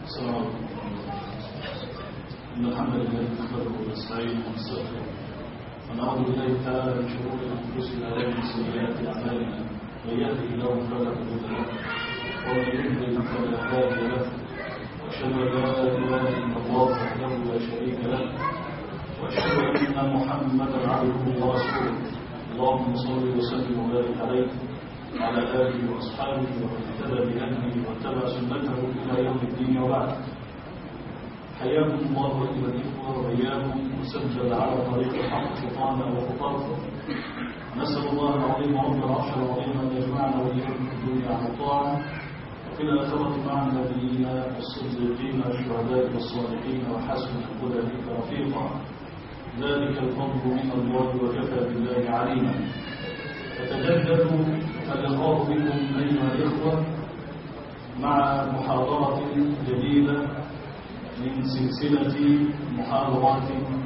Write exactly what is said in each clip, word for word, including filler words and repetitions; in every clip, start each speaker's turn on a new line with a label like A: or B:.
A: السلام عليكم. إن الحمد لله نحمده ونستعينه ونستغفره ونعوذ بالله تعالى من شرور أنفسنا ومن سيئات أعمالنا. من يهده الله فلا مضل له ومن يضلل فلا هادي له. وأشهد أن لا إله إلا الله وحده لا شريك له وأشهد أن محمدا عبده ورسوله. اللهم صل وسلم وبارك عليه وعلى آله وأصحابه ومن اهتدى بهديه واتبع سنته إلى يوم الدين وبعد. حياكم الله أيها الإخوة وإياكم وسجل على طريق الحق خطانا وخطاكم. نسأل الله العظيم رب العرش العظيم أن يجمعنا وإياكم في الدنيا على الطاعة وفي الآخرة مع النبيين والصديقين والشهداء والصالحين وحسن أولئك رفيقا. ذلك الفضل من الله وكفى بالله عليما. يتجدد اللقاء بكم أيها الإخوة مع محاضرة جديدة من سلسلة محاضرات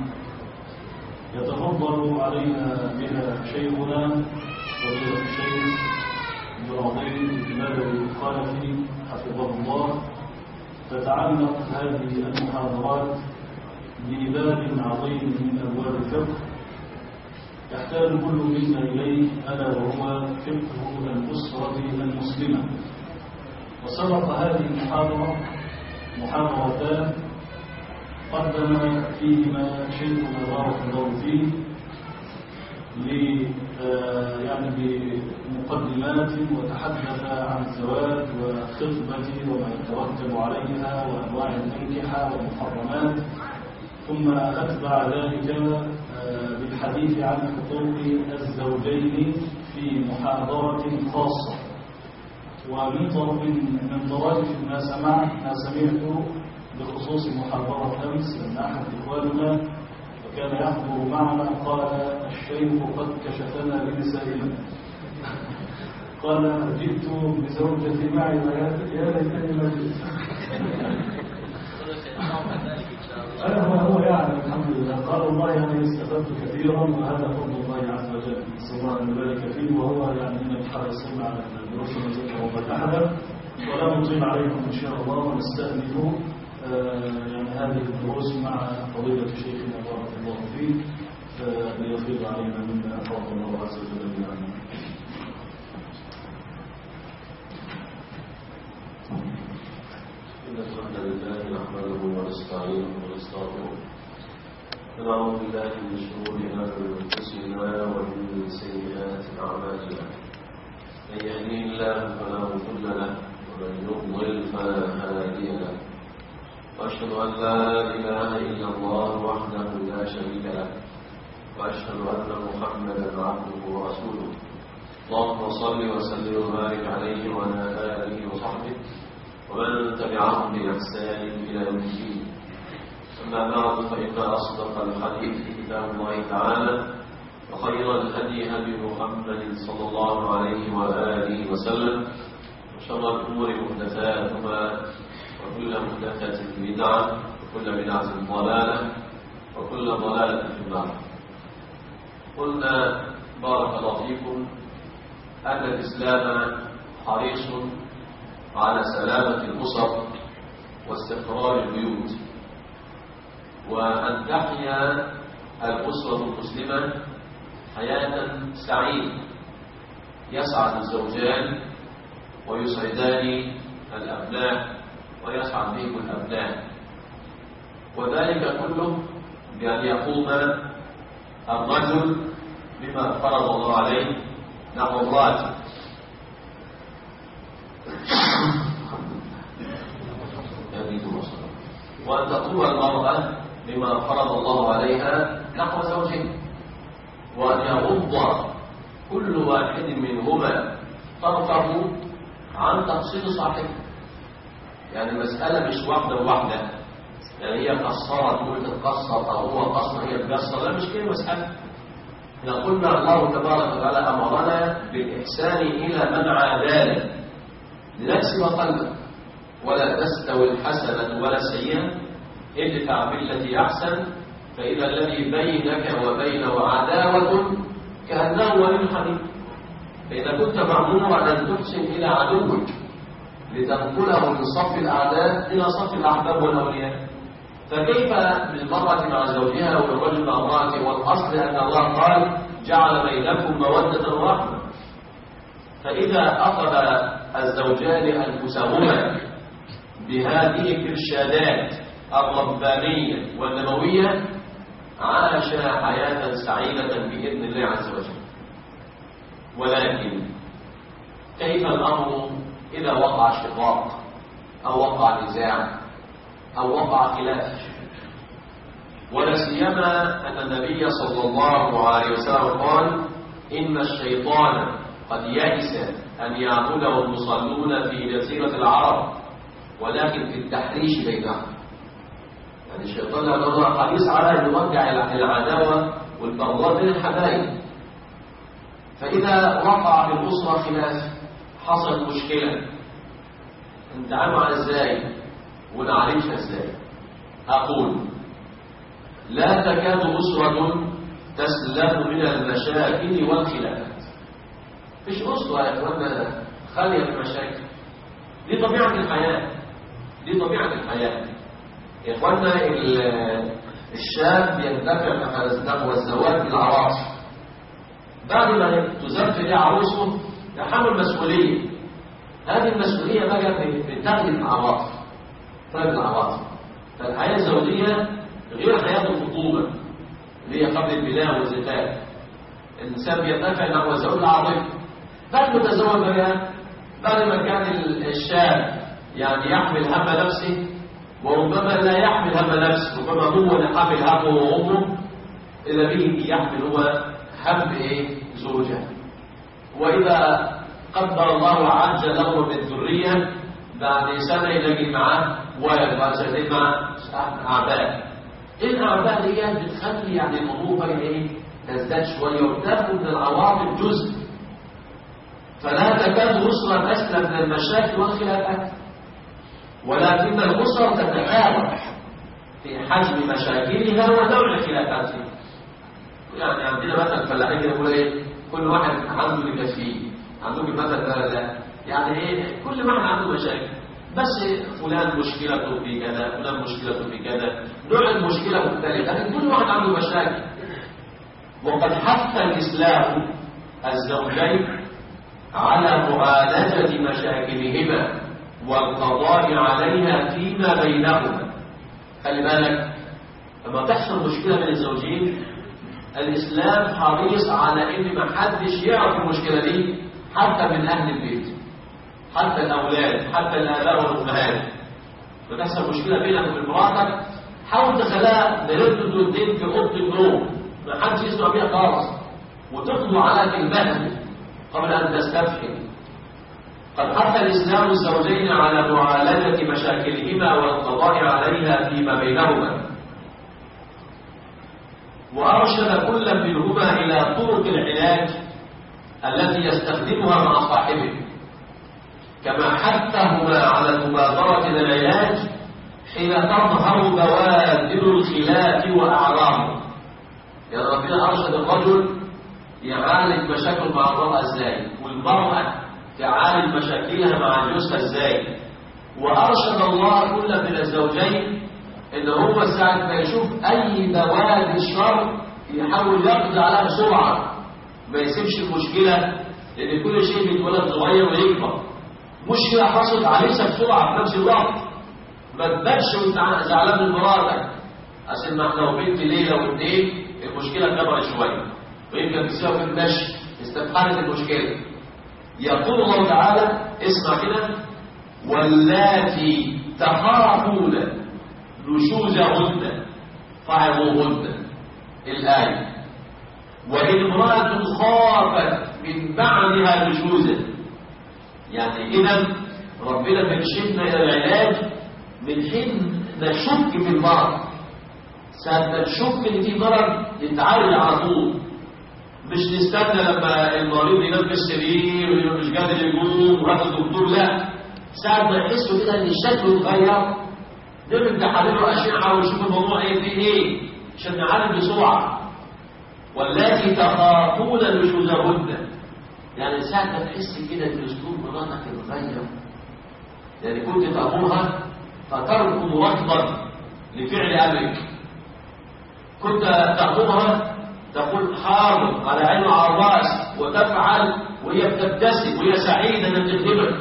A: يتفضل علينا بها شيخنا فضيلة الشيخ إبراهيم البدوي الخلفي حفظه الله. تتعلق هذه المحاضرات بباب عظيم من أبواب الفقه يحتاج كل منا إليه، ألا وهو فقه الأسرة المسلمة. وسبق هذه المحاضرة محاضرتان قدم فيهما شيخنا بارك الله فيه يعني بمقدمات وتحدث عن الزواج والخطبة وما يترتب عليها وأنواع الأنكحة والمحرمات، ثم أتبع ذلك بالحديث عن حقوق الزوجين في محاضرة خاصة. ومن طرف من طرائف ما سمعت ما سمعت بخصوص محاضرة أمس أن أحد إخواننا وكان يحضر معنا قال الشيخ قد كشفنا لنسائنا. قال جئت بزوجتي معي يا ليتني ما جئت. هو هو يعني الحمد لله. قال والله يعني استفدت كثيرا وهذا فضل الله عز وجل، نسأل الله أن يبارك فيه. وهو يعني من الحريصين على الدروس التي ذكرها تحدث. ولا نطيل عليكم إن شاء الله ونستأنف يعني هذه الدروس مع فضيلة شيخنا بارك الله فيه ليفيض علينا مما فضل الله عز وجل عنه.
B: إن الحمد لله نحمده ونستعينه ونستغفره ونعوذ بالله من شرور أنفسنا ومن سيئات أعمالنا. من يهده الله فلا مضل له ومن يضلل فلا هادي له. وأشهد أن لا إله إلا الله وحده لا شريك له وأشهد أن محمدا عبده ورسوله. اللهم صل وسلم وبارك عليه وعلى آله وصحبه ومن تبعهم بإحسان إلى يوم الدين. أما بعد، فإن أصدق الحديث كتاب الله تعالى وخير الهدي هدي محمد صلى الله عليه وآله وسلم وشر الأمور محدثاتها وكل محدثة بدعة وكل بدعة ضلالة وكل ضلالة في النار. قلنا بارك الله فيكم أن الإسلام حريص على سلامة الأسر واستقرار البيوت، وأن تحيا الأسرة المسلمة حياة سعيدة يسعد الزوجان ويسعدان الأبناء ويسعد بهم الأبناء، وذلك كله بأن يقوم الرجل بما فرض الله عليه نحو الراتب، وأن تقوم المرأة بما فرض الله عليها نحو زوجها، وأن يغض كل واحد منهما طرفه عن تقصير صاحبه. يعني المسألة مش واحدة واحدة، يعني هي قصرت وانت تقصر أو هو قصر هي تقصر، لا مش كده مسألة. احنا قلنا الله تبارك وتعالى أمرنا بالإحسان إلى من عادانا لنفس قلبه، ولا تستوي الحسنة ولا السيئة ادفع بالتي أحسن فإذا الذي بينك وبينه عداوة كأنه ولي حميم. فإذا كنت مأمورا أن تحسن إلى عدوك لتنقله من صف الأعداء إلى صف الأحباب والأولياء. فكيف بالمرأة مع زوجها والرجل مع امرأته؟ والأصل أن الله قال جعل بينكم مودة ورحمة. فإذا أخذ الزوجان أنفسهما بهذه الإرشادات الربانية والنبوية عاشا حياة سعيدة بإذن الله عز وجل. ولكن كيف الأمر إذا وقع شقاق أو وقع نزاع أو وقع خلاف؟ ولا سيما أن النبي صلى الله عليه وسلم قال إن الشيطان قد يئس أن يعبده المصلون في جزيرة العرب ولكن في التحريش بينهم. يعني الشيطان لأنه حريص على أن يوقع العداوة والبغضاء بين الحبايب. فإذا وقع في الأسرة خلاف، حصل مشكلة، نتعامل ازاي ونعالجها ازاي؟ أقول لا تكاد أسرة تسلم من المشاكل والخلافات. مش أسرة يا إخوانا خالية من المشاكل، دي طبيعة الحياة، دي طبيعة الحياة يا إخوانا. الشاب يندفع نحو الزواج بالعواطف، بعد ما تزوج ليه عروسه يحمل مسؤولية. هذه المسؤولية بقى بتغلب العواطف، تغلب العواطف. فالحياة الزوجية غير حياة الخطوبة اللي هي قبل البناء والزفاف. الإنسان بيندفع نحو الزواج العاطفي. بعد ما تزوج بقى، بعد ما كان الشاب يعني يحمل هم نفسه وربما لا يحمل هم نفسه، ربما هو اللي حامل همه وامه، إذا به يحمل هو هم ايه؟ زوجه. وإذا قدر الله عز له بالذرية بعد سنة يلاقي معاه ولد، بعد سنتين معاه أعباء. الأعباء دي بتخلي يعني الأمور ايه؟ تزداد شوية وتاخد من العواطف جزء. فلا تكاد أسرة تسلم من المشاكل والخلافات، ولكن الأسر تتفاوت في حجم مشاكلها ونوع خلافاتها. يعني عندنا مثلا فلاحين يقول ايه؟ كل واحد عنده اللي يكفيه، عندهم مثلا لا لا يعني ايه؟ كل واحد عنده مشاكل، بس فلان مشكلته في كذا، فلان مشكلته في كذا، نوع المشكله مختلف، لكن كل واحد عنده مشاكل. وقد حث الإسلام الزوجين على معالجة مشاكلهما والقضاء عليها فيما بينهما. خلي بالك لما تحصل مشكلة بين الزوجين، الإسلام حريص على إن ما حدش يعرف المشكلة دي حتى من أهل البيت، حتى الأولاد، حتى الآباء والأمهات. بتحصل مشكلة بينك وبين مراتك، حاول تخليها نردد والدين في أوضة النوم، ما حدش يسمع بيها خالص، وتقضوا على كلمتها قبل أن تستفحل. قد حث الإسلام الزوجين على معالجة مشاكلهما والقضاء عليها فيما بينهما، وأرشد كل منهما إلى طرق العلاج التي يستخدمها مع صاحبه، كما حثهما على المبادرة إلى العلاج حين تظهر بوادر الخلاف وأعراضه. يعني ربنا أرشد الرجل يعالج مشاكل مع المرأة ازاي، والمرأة تعالج مشاكلها مع جوزها ازاي. وأرشد الله كل من الزوجين إن هو ساعة ما يشوف أي بوادر الشر يحاول يقضي عليها بسرعة، ما يسيبش المشكلة، لأن كل شيء بيتولد صغير ويكبر. مشكلة حصلت عليها بسرعة في نفس الوقت، ما تبانش وانت زعلان من مراتك، عشان ما احنا وبنت ليلة واثنين المشكلة كبرت شوية ويمكن تساوي في المشي استفحلت المشكلة. يقول الله تعالى اسمع كده: واللاتي تخافون نشوزهن فعظوهن. الآية: وإن امرأة خافت من بعدها نشوزا. يعني إذا ربنا بيرشدنا إلى العلاج من حين نشك في المرض. ساعة نشك إن في مرض نتعالج على طول، مش نستنى لما المريض ينام في السرير ومش قادر يقوم وراح الدكتور. لا، ساعة ما يحسوا كده إن شكله اتغير نعمل تحاليل وأشعة ونشوف الموضوع إيه فيه إيه عشان نعالج بسرعة. واللاتي تخافون نشوزهن، يعني ساعة ما تحس كده إن أسلوب مراتك اتغير، يعني كنت تأمرها فتركض ركضا لفعل أمرك، كنت تأمرها تقول حاضر على عين وعلى الرأس وتفعل وهي بتبتسم وهي سعيدة أن تخدمك.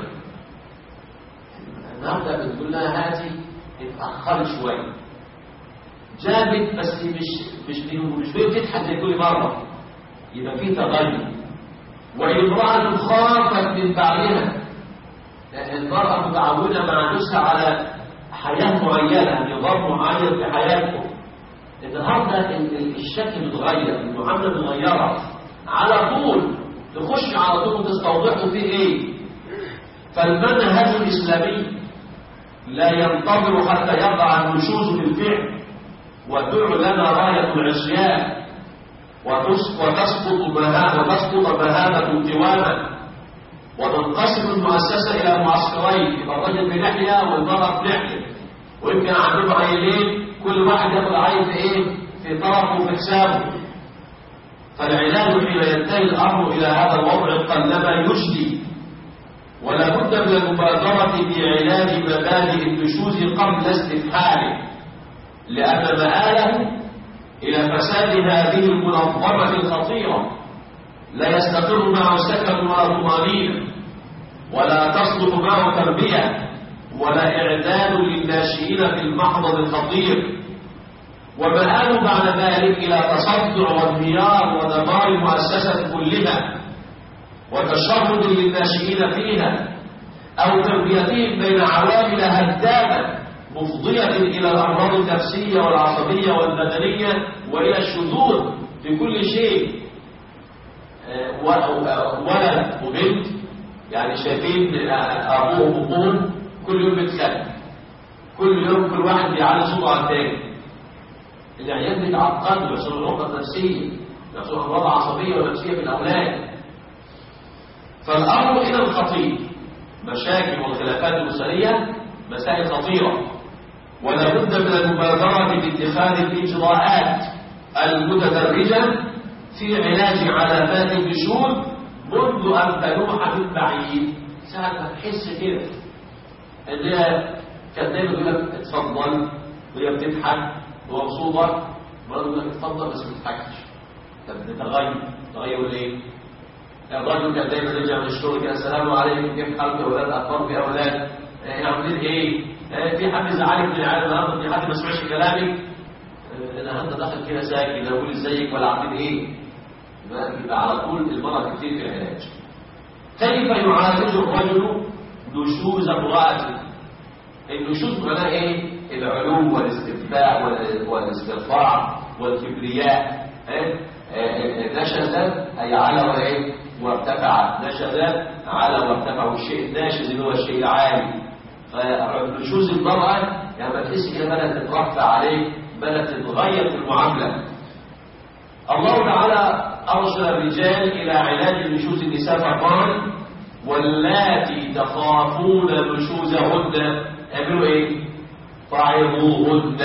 B: النهارده بتقول لها هاتي اتأخرت شوية، جابت بس مش مش مش بتضحك زي كل مرة، يبقى في تغير. وامرأة خافت من بعدها، المرأة متعودة مع نفسها على حياة معينة، نظام معين في حياتهم. النهارده الشكل متغير، المعاملة متغيرة، على طول تخش على طول وتستوضحوا فيه ايه. فالمنهج الإسلامي لا ينتظر حتى يقع النشوز في الفعل وتعلن راية العصيان وتسقط مهابة قواما، وتنقسم المؤسسة إلى معسكرين، يبقى الرجل بناحية والمرأة بناحية، ويمكن عندهم عيلين كل واحد ياخد عيل في ايه؟ في طرفه وفي حسابه. فالعلاج حين ينتهي الأمر إلى هذا الوضع قلما يجدي، ولا بد من المبادرة بعلاج مبادئ النشوز قبل استفحاله، لأن مآله إلى فساد هذه المنظمة الخطيرة لا يستقر معه سكن ولا طمأنينة، ولا تصلح معه تربية ولا إعداد للناشئين في المحضر الخطير، ومآله بعد ذلك إلى تصدع وانهيار ودمار المؤسسة كلها وتشرد للناشئين فيها، أو تربيتهم بين عوامل هدامة مفضية إلى الأمراض النفسية والعصبية والبدنية وإلى الشذوذ في كل شيء. ولد وبنت يعني شايفين أبوهم وأمهم كل يوم بيتخانقوا، كل يوم كل واحد بيعلي صوته على الثاني، العيال بيتعقدوا بيحصلوا العقد النفسية، بيحصلوا أمراض عصبية ونفسية في الأولاد. فالأمر إلى الخطير، مشاكل والخلافات الأسرية مسائل خطيرة، ولا بد من المبادرة باتخاذ الإجراءات المتدرجة في علاج علامات النشوز منذ أن تنوح من بعيد. ساعة ما تحس كده إنها كانت دايما تقول لك اتفضل وهي بتضحك ومبسوطة، برضه يقول لك اتفضل بس ما تضحكش. طب تتغير تغير ليه؟ الرجل كان دايما يرجع من الشغل كده السلام عليكم كيف حالك يا اولاد، اخباركم يا اولاد، احنا عاملين ايه؟ اه في حد زعلك من العيال النهارده؟ في حد ما سمعش كلامك؟ اه انا انت داخل كده ساكت لا اقول ازيك ولا عاملين ايه؟ يبقى على طول المرض كتير في العلاج. كيف يعالج الرجل نشوز امرأته؟ النشوز معناها ايه؟ العلو والاسترفاع والاسترفاع والكبرياء. نشز أي على وإيه؟ وارتفع. نشز على وارتفع، والشيء الناشز اللي هو الشيء العالي. فنشوز المرأة يعني ما تحس كده بدأت تترفع عليك، بدأت تتغير في المعاملة. الله تعالى أرسل الرجال إلى علاج نشوز النساء فقال واللاتي تخافون نشوزهن اعملوا ايه؟ فعظوهن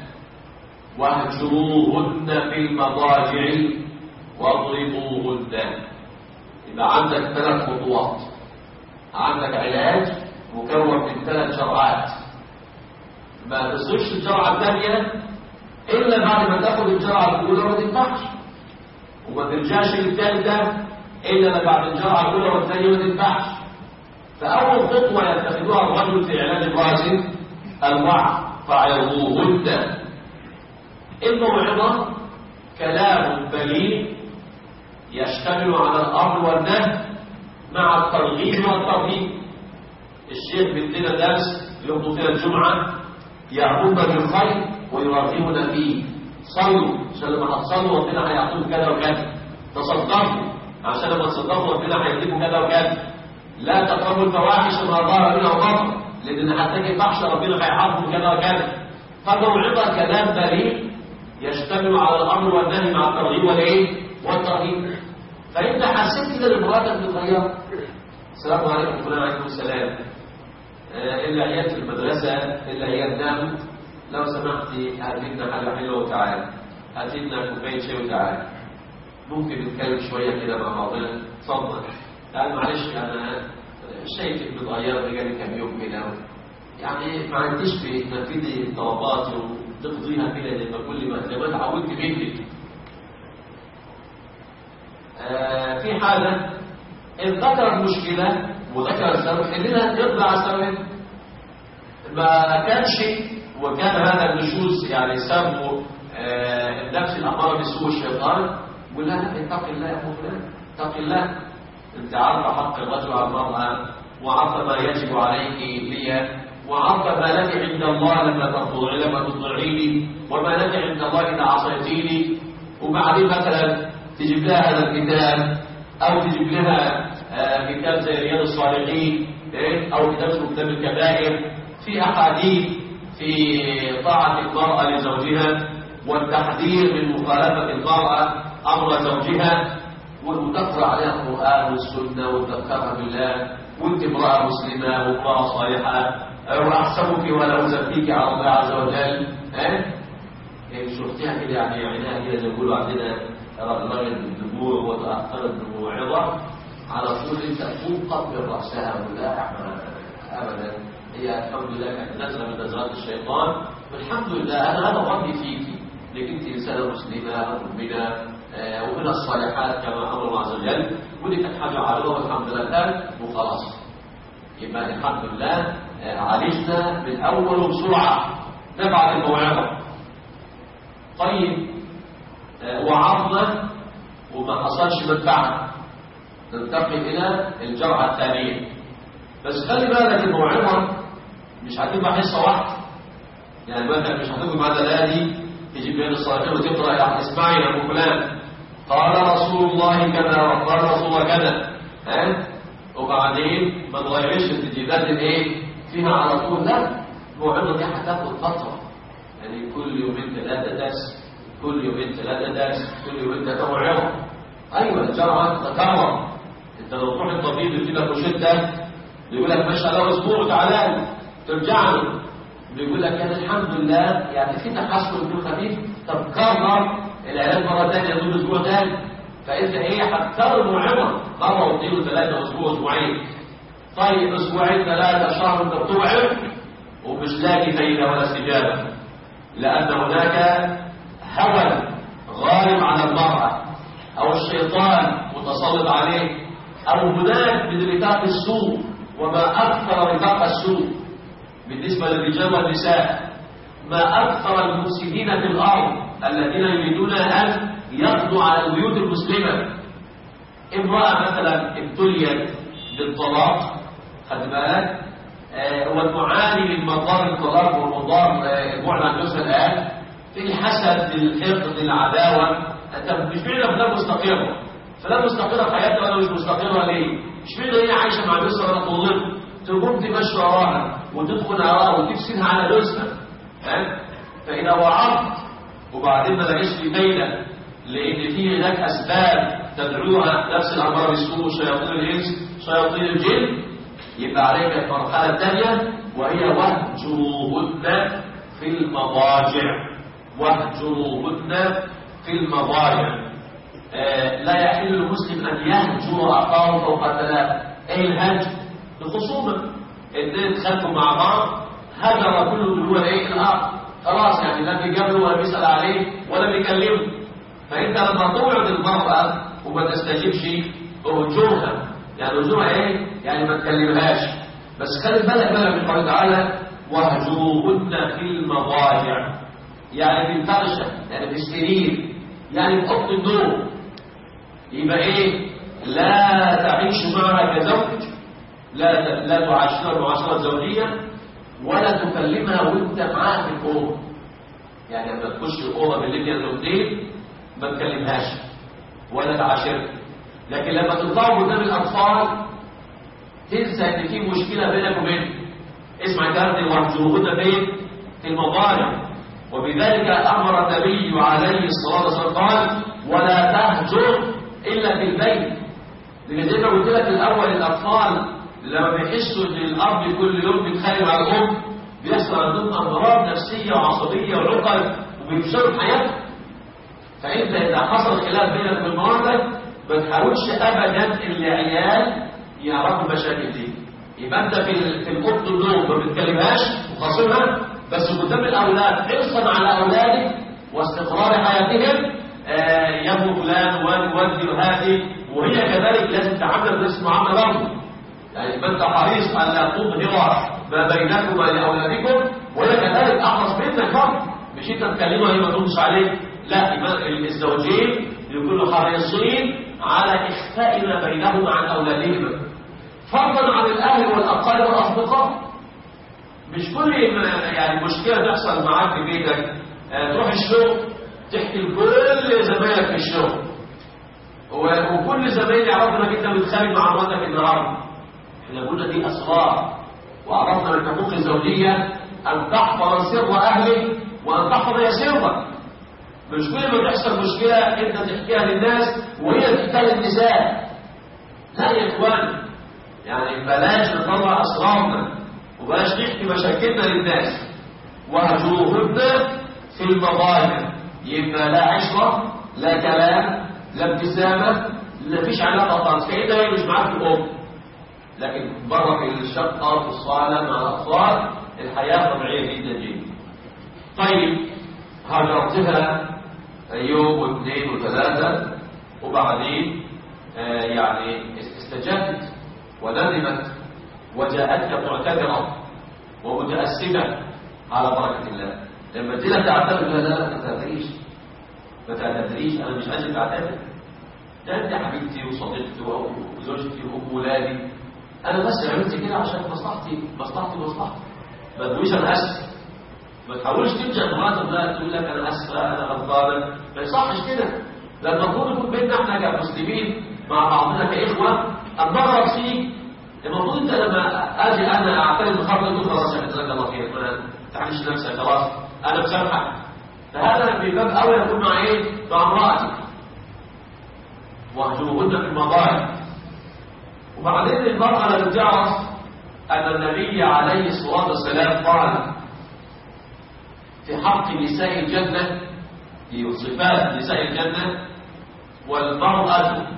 B: واهجروهن في المضاجع واضربوهن. يبقى عندك ثلاث خطوات، عندك علاج مكون من ثلاث جرعات، ما تصيرش الجرعه الثانيه الا بعد ما تاخد الجرعه الاولى وما تنفعش، وما ترجعش للثالثه الا بعد الجرعه الاولى والثانيه ما تنفعش. فاول خطوه يتخذوها الرجل في علاج الراسل الوعظ، فعظوهن. الموعظة كلام بليغ يشتمل على الأمر والنهي مع الترغيب والترهيب. الشيخ بيدينا درس يوم فيها الجمعة يأمرنا بالخير ويرغبنا فيه. صلوا عشان لما هتصلوا ربنا هيعطيكم كذا وكذا، تصدقوا عشان لما تصدقوا ربنا هيديكم كذا وكذا، لا تقربوا الفواحش ما ظهر منها وبطن لأن هتجي فحش ربنا هيعاقبكم كذا وكذا. فالموعظة كلام بليغ يشتمل على الامر والنهي مع الترغيب والايه والترهيب. فانت حسيت كده ان مراتك متغيره، السلام عليكم فلان عليكم السلام، الا عيال في المدرسه الا عيال نام، لو سمحتي هات لنا حاجه حلوه وتعالى، هات لنا كوبايه شاي وتعالى، ممكن نتكلم شويه كده مع بعضنا، اتفضل تعال معلش انا شايف ابن اتغير بقالي كام يوم كده، يعني ما عنديش في تنفيذ طلباتي وتقضيها كده زي ما كل ما زي ما اتعودت منك. آه في حاله ان ذكر مشكله وذكر السبب خلينا نقضي على السبب. ما كانش وكان هذا النشوز يعني سببه آه النفس الاماره بالسوء الشيطان، قول لها اتق الله يا فلان، اتق الله. انت عارفه حق الرجل على المراه، وعارفه ما يجب عليك لي، وعارفه ما لك عند الله لما تطيعي لما تطيعيني، وما لك عند الله اذا عصيتيني. وبعدين مثلا تجيب لها هذا الكتاب، او تجيب لها آه كتاب زي رياض الصالحين، إيه؟ او كتاب اسمه كتاب الكبائر، في احاديث في طاعه المراه لزوجها والتحذير من مخالفه المراه امر زوجها، وتقرا عليها القران والسنه وتذكرها بالله، وانت امراه مسلمه وامراه صالحه، واحسبك ولا ازكيك على الله عز وجل. ها يعني شفتيها كده، يعني عينها كده زي ما بيقولوا عندنا رغم الدموع وتاخرت الموعظه على طول انت فوق قبل راسها ولا ابدا. هي الحمد لله كانت نزله من نزلات الشيطان، والحمد لله انا هذا ظني فيك انك انت انسانه مسلمه مؤمنه آه ومن الصالحات كما امر الله عز وجل، ودي كانت حاجه عالوها الحمد لله وخلاص. يبقى الحمد لله آه عالجنا من اول وبسرعه نبعث الموعظه. طيب آه وعظنا وما حصلش منفعه، ننتقل الى الجرعه الثانيه. بس خلي بالك الموعظه مش هتبقى حصه واحده، يعني مثلا مش هتبقى مع دلالي تجيب بين الصالحين وتقرا يا اسمعي يا ابو فلان قال رسول الله كذا وقال رسول الله كذا، ها وبعدين ما تغيرش التجديدات الايه فيها على طول. لا، الموعظه دي هتاخد فتره، يعني كل يومين ثلاثه درس، كل يومين ثلاثه درس، كل يومين ثلاثه موعظه. ايوه الجرعه تتكرر. انت لو تروح الطبيب يدي لك روشته يقول لك ما شاء الله اسبوع تعالى ترجع له بيقول لك يعني الحمد لله يعني في تحسن في خفيف، طب كرر العلاج مره ثانيه طول اسبوع ثاني، فانت ايه هتكرر الموعظه مره واثنين وثلاثه اسبوع اسبوعين. طيب اسبوعين ثلاثه شهر انت بتوعظ ومش لاقي فايده ولا استجابه، لان هناك هوى غالب على المراه او الشيطان متسلط عليه، او هناك من رفاق السوء، وما اكثر رفاق السوء بالنسبه للرجال والنساء، ما اكثر المفسدين في الارض الذين يريدون ان يقضوا على البيوت المسلمه. امراه مثلا ابتليت بالطلاق، خد بالك آه وتعاني من مضار الطلاق ومضار البعد عن جوزها الان، في الحسد الحقد العداوه. انت مش معنى فلان مستقره، فلان مستقره في حياتها وانا مش مستقره ليه؟ مش معنى هي عايشه مع جوزها ولا تظلم تقوم تمشي وراها وتدخل وراها وتفسدها على جوزها. ها فاذا وعظت وبعدين ما لقيتش في فايده لان في هناك اسباب تدعوها نفس الامر بالسوء شياطين الانس شياطين الجن، يبقى عليك المرحله الثانيه وهي وهجروهن في المضاجع. وهجروهن في المضاجع. آه لا يحل للمسلم ان يهجر اخاه فوق ثلاث. ايه الهجر؟ الخصومه، اثنين اتخانقوا مع بعض هجر كل اللي هو ايه الاخر، خلاص يعني لا بيجابله ولا بيسال عليه ولا بيكلمه. فانت لما توعد المراه وما تستجيبش اهجرها، يعني اهجرها ايه؟ يعني ما تكلمهاش. بس خلي بالك بقى من قوله تعالى وهجروهن في المضاجع، يعني في الفرشه، يعني في السرير، يعني في اوضه النوم. يبقى ايه؟ لا تعيش معها كزوج، لا لا تعاشرها معاشره زوجيه، ولا تكلمها وانت معاها في الاوضه. يعني لما تخش الاوضه بالليل يا زوجتين ما تكلمهاش ولا تعاشرها، لكن لما تطلعوا قدام الاطفال تنسى ان في مشكله بينك وبينهم. اسمع كلام وهجروهن فين؟ في المضاجع. وبذلك امر النبي عليه الصلاه والسلام قال ولا تهجر الا في البيت. لان زي ما قلت لك الاول الاطفال لما بيحسوا ان الاب كل يوم بيتخانق مع الام بيحصل عندهم امراض نفسيه وعصبيه وعقد وبيفشلوا حياتهم. فانت اذا حصل خلاف بينك وبين مراتك ما تحاولش ابدا ان العيال يعرفوا المشاكل دي، يبقى انت في في اوضه النوم ما بتكلمهاش وخاصمها، بس قدام الاولاد حرصا على اولادك واستقرار حياتهم. آه يا ابو فلان وادي وهذه، وهي كذلك لازم تعامل بنفس المعامله برضه. يعني يبقى انت حريص ان لا تظهر ما بينكما لاولادكم، وهي كذلك احرص منك برضه. مش انت تكلمها هي ما تردش عليك، لا، يبقى الزوجين يكونوا حريصين على اخفاء ما بينهما عن اولادهما، فضلا عن الاهل والاقارب والاصدقاء. مش كل يعني مشكله تحصل معاك في بيتك آه تروح الشغل تحكي لكل زمايلك في الشغل، وكل زمايل يعرفوا انك انت بتخانق مع مراتك النهارده. احنا قلنا دي اسرار، وعرفنا من حقوق الزوجيه ان تحفظ سر اهلك وان تحفظ سرك. مش كل ما تحصل مشكله انت تحكيها للناس وهي تحكيها للنساء. لا يا اخوان، يعني بلاش نطلع اسرارنا وبلاش نحكي مشاكلنا للناس. وهجوهن في المضاجع، يبقى لا عشره، لا كلام، لا ابتسامه، لا فيش علاقه خالص، كأنه هي مش معاك في الام. لكن بره في الشقه في الصاله مع الاطفال الحياه طبيعيه جدا جدا. طيب هجرتها يوم واثنين وثلاثه وبعدين آه يعني استجابت وندمت وجاءتك معتذره ومتاسفه على بركه الله. لما تجي لك تعتذر لا لا ما تعتذريش ما تعتذريش، انا مش عايزك تعتذر، ده انت حبيبتي وصديقتي وزوجتي واولادي، انا بس عملت كده عشان مصلحتي مصلحتي مصلحتي. ما تقوليش انا اسف، ما تحاولش تلجأ مراتك لا تقول لك انا اسفه انا غلطانه، ما يصحش كده. ده المفروض يكون بيننا احنا كمسلمين مع بعضنا كاخوه ان نغرق فيك. المفروض انت لما اجي انا اعترف بخطأ تقول خلاص يا جزاك الله خير، ما تعملش نفسك، خلاص انا بسامحك. فهذا من باب اولى يكون مع ايه؟ مع امرأتك. واهجروهن في المضاجع. وبعدين المرأة لم تعرف ان النبي عليه الصلاة والسلام قال في حق نساء الجنة، في صفات نساء الجنة: والمرأة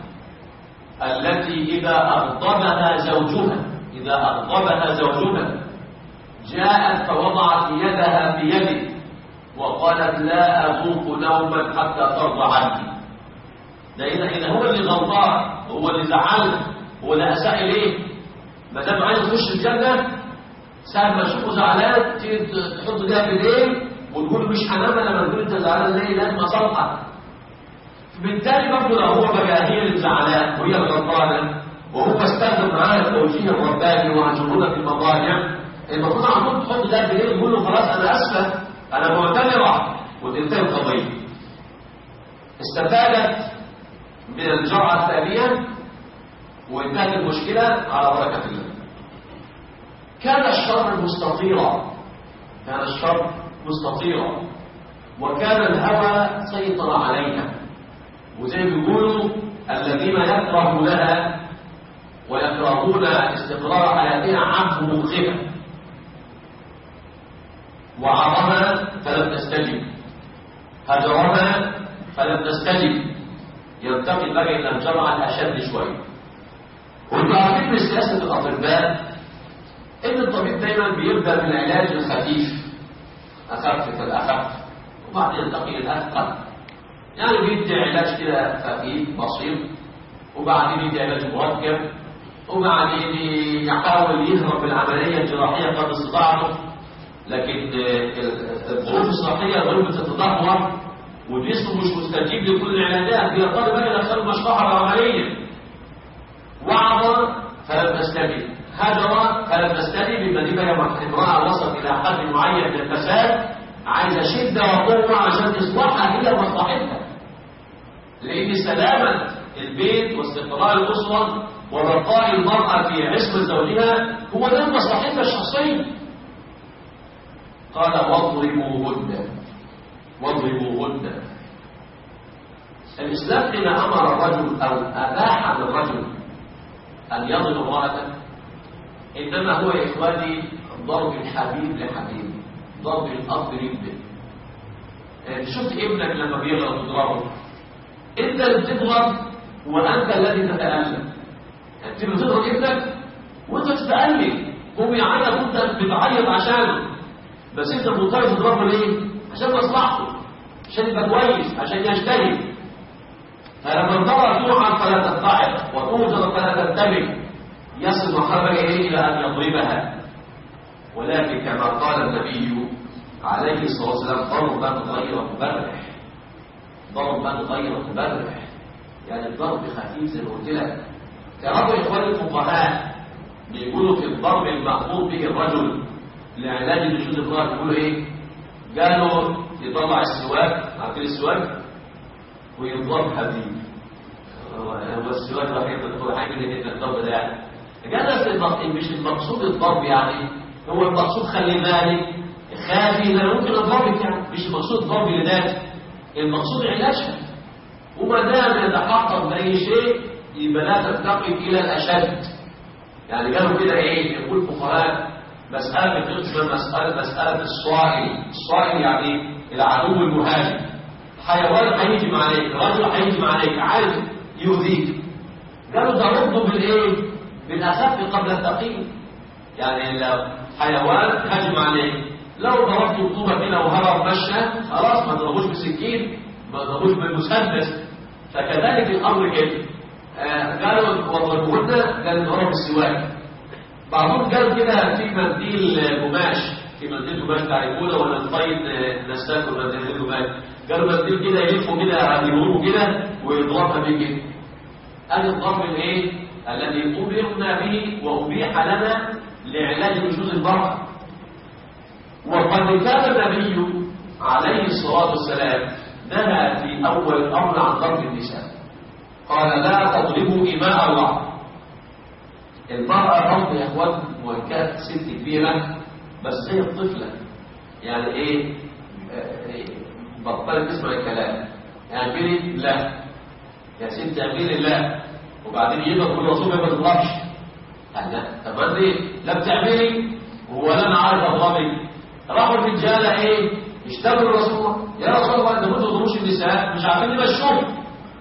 B: التي إذا أغضبها زوجها إذا أغضبها زوجها جاءت فوضعت يدها في يده وقالت لا أذوق نوما حتى ترضى عني. ده إذا إذا هو اللي غلطان، هو اللي زعلها، هو اللي أساء إليه، ما دام عايز يخش الجنة ساعة ما تشوفه زعلان تحط ايديها في ايديه وتقول مش هنام لما تقول انت زعلان ليه، لازم اصلحك. بالتالي برضه لو هو بقى هي اللي زعلان وهي الغلطانه وهو استخدم معاها التوجيه الرباني وهجرنا في المضاجع، المفروض على طول تحط ده في ايديه وتقول له خلاص انا اسفه انا معتذره وتنتهي القضيه. استفادت من الجرعه الثانيه وانتهت المشكله على بركه الله. كان الشر مستطيرا كان الشر مستطيرا وكان الهوى سيطر عليها، وزي ما بيقولوا الذين يكرهونها ويكرهون استقرار حياتها عنه مخفة. وعظها فلم تستجب، هجرها فلم تستجب، ينتقل بقى الى الجرعه الاشد شويه. وانتوا عارفين من سياسه الاطباء ان الطبيب دايما بيبدا بالعلاج الخفيف، اخف فالاخف وبعدين ينتقل الاثقل. يعني بيدي علاج كده خفيف بسيط وبعدين يدي علاج مركب وبعدين يحاول يهرب بالعمليه الجراحيه قدر استطاعته، لكن الظروف الصحيه ظروف تتدهور والجسم مش مستجيب لكل العلاجات، بيضطر بقى يدخل المشرحه العمليه. وعظ فلم تستجب، هجر فلم تستجب، يبقى دي بقى امراه وصلت الى حد معين من الفساد عايزه شده وقوه عشان تصلحها هي مصلحتها، لان سلامه البيت واستقرار الاسره وبقاء المراه في عصمه زوجها هو ده مصلحتها الشخصيه. قال واضربوهن واضربوهن. الاسلام حين امر الرجل او اباح للرجل ان يضرب امراته انما هو يا اخواني ضرب الحبيب لحبيب، ضرب الاب لابنه. شفت ابنك لما بيغلط تضربه، انت اللي بتضرب وانت الذي تتألم. انت بتضرب ابنك وانت تتألم، هو بيعيط وانت بتعيط عشانه، بس انت مضطر تضربه ليه؟ عشان مصلحته، عشان يبقى كويس، عشان يجتهد. فلما ترى جوعا فلا تتعظ وتوجد فلا تنتبه، يصل محرك اليه الى ان يضربها. ولكن كما قال النبي عليه الصلاه والسلام: ضربا غير مبرح، ضربا غير مبرح، يعني الضرب خفيف زي ما قلت لك. تعرفوا اخواني الفقهاء بيقولوا في الضرب المأمور به الرجل لعلاج نشوز الضرب بيقولوا ايه؟ قالوا يطلع السواك، عارفين السواك؟ ويضرب حديد. هو السواك الوحيد اللي حاجه اللي الضرب ده يعني. قال مش المقصود الضرب، يعني هو المقصود خلي بالك خافي ان انا ممكن اضربك، يعني مش المقصود ضرب لذاته، المقصود علاجها. وما دام يتحقق باي شيء يبقى لا تنتقل الى الاشد. يعني قالوا كده ايه؟ يقول الفقهاء مساله تقسم مساله مساله الصائل، الصائل يعني العدو المهاجم. حيوان هيهجم عليك، رجل هيهجم عليك عارف يؤذيك، قالوا ضربه بالايه؟ بالاخف قبل الثقيل. يعني لو حيوان هجم عليك لو ضربت طوبه كده وهرب مشى خلاص ما تضربوش بسكين، ما تضربوش بالمسدس. فكذلك الامر كده. آه قالوا وضربوهن قال ضرب السواك. بعضهم قال كده في منديل قماش، في منديل قماش تعرفونه ولا نطين نستاكل منديل قماش، قالوا منديل كده يلفوا كده يضربوا كده ويضربها بيه كده. هذا الضرب الايه؟ الذي امرنا به وابيح لنا لعلاج نشوز المرأة. وقد كان النبي عليه الصلاة والسلام نهى في أول الأمر عن ضرب النساء، قال: لا تضربوا إماء الله. المرأة ضرب يا إخوان وإن كانت ست كبيرة بس هي الطفلة، يعني إيه؟ بطلت تسمع الكلام، اعملي لا يا ست، اعملي لا، وبعدين يبقى كل رسول ما تضربش. لا طب انت لا بتعملي ولا انا عارف اضربك. راحوا الرجاله ايه؟ اشتغلوا الرسول: يا رسول الله انت ما تضربوش النساء، مش عارفين يمشوهم.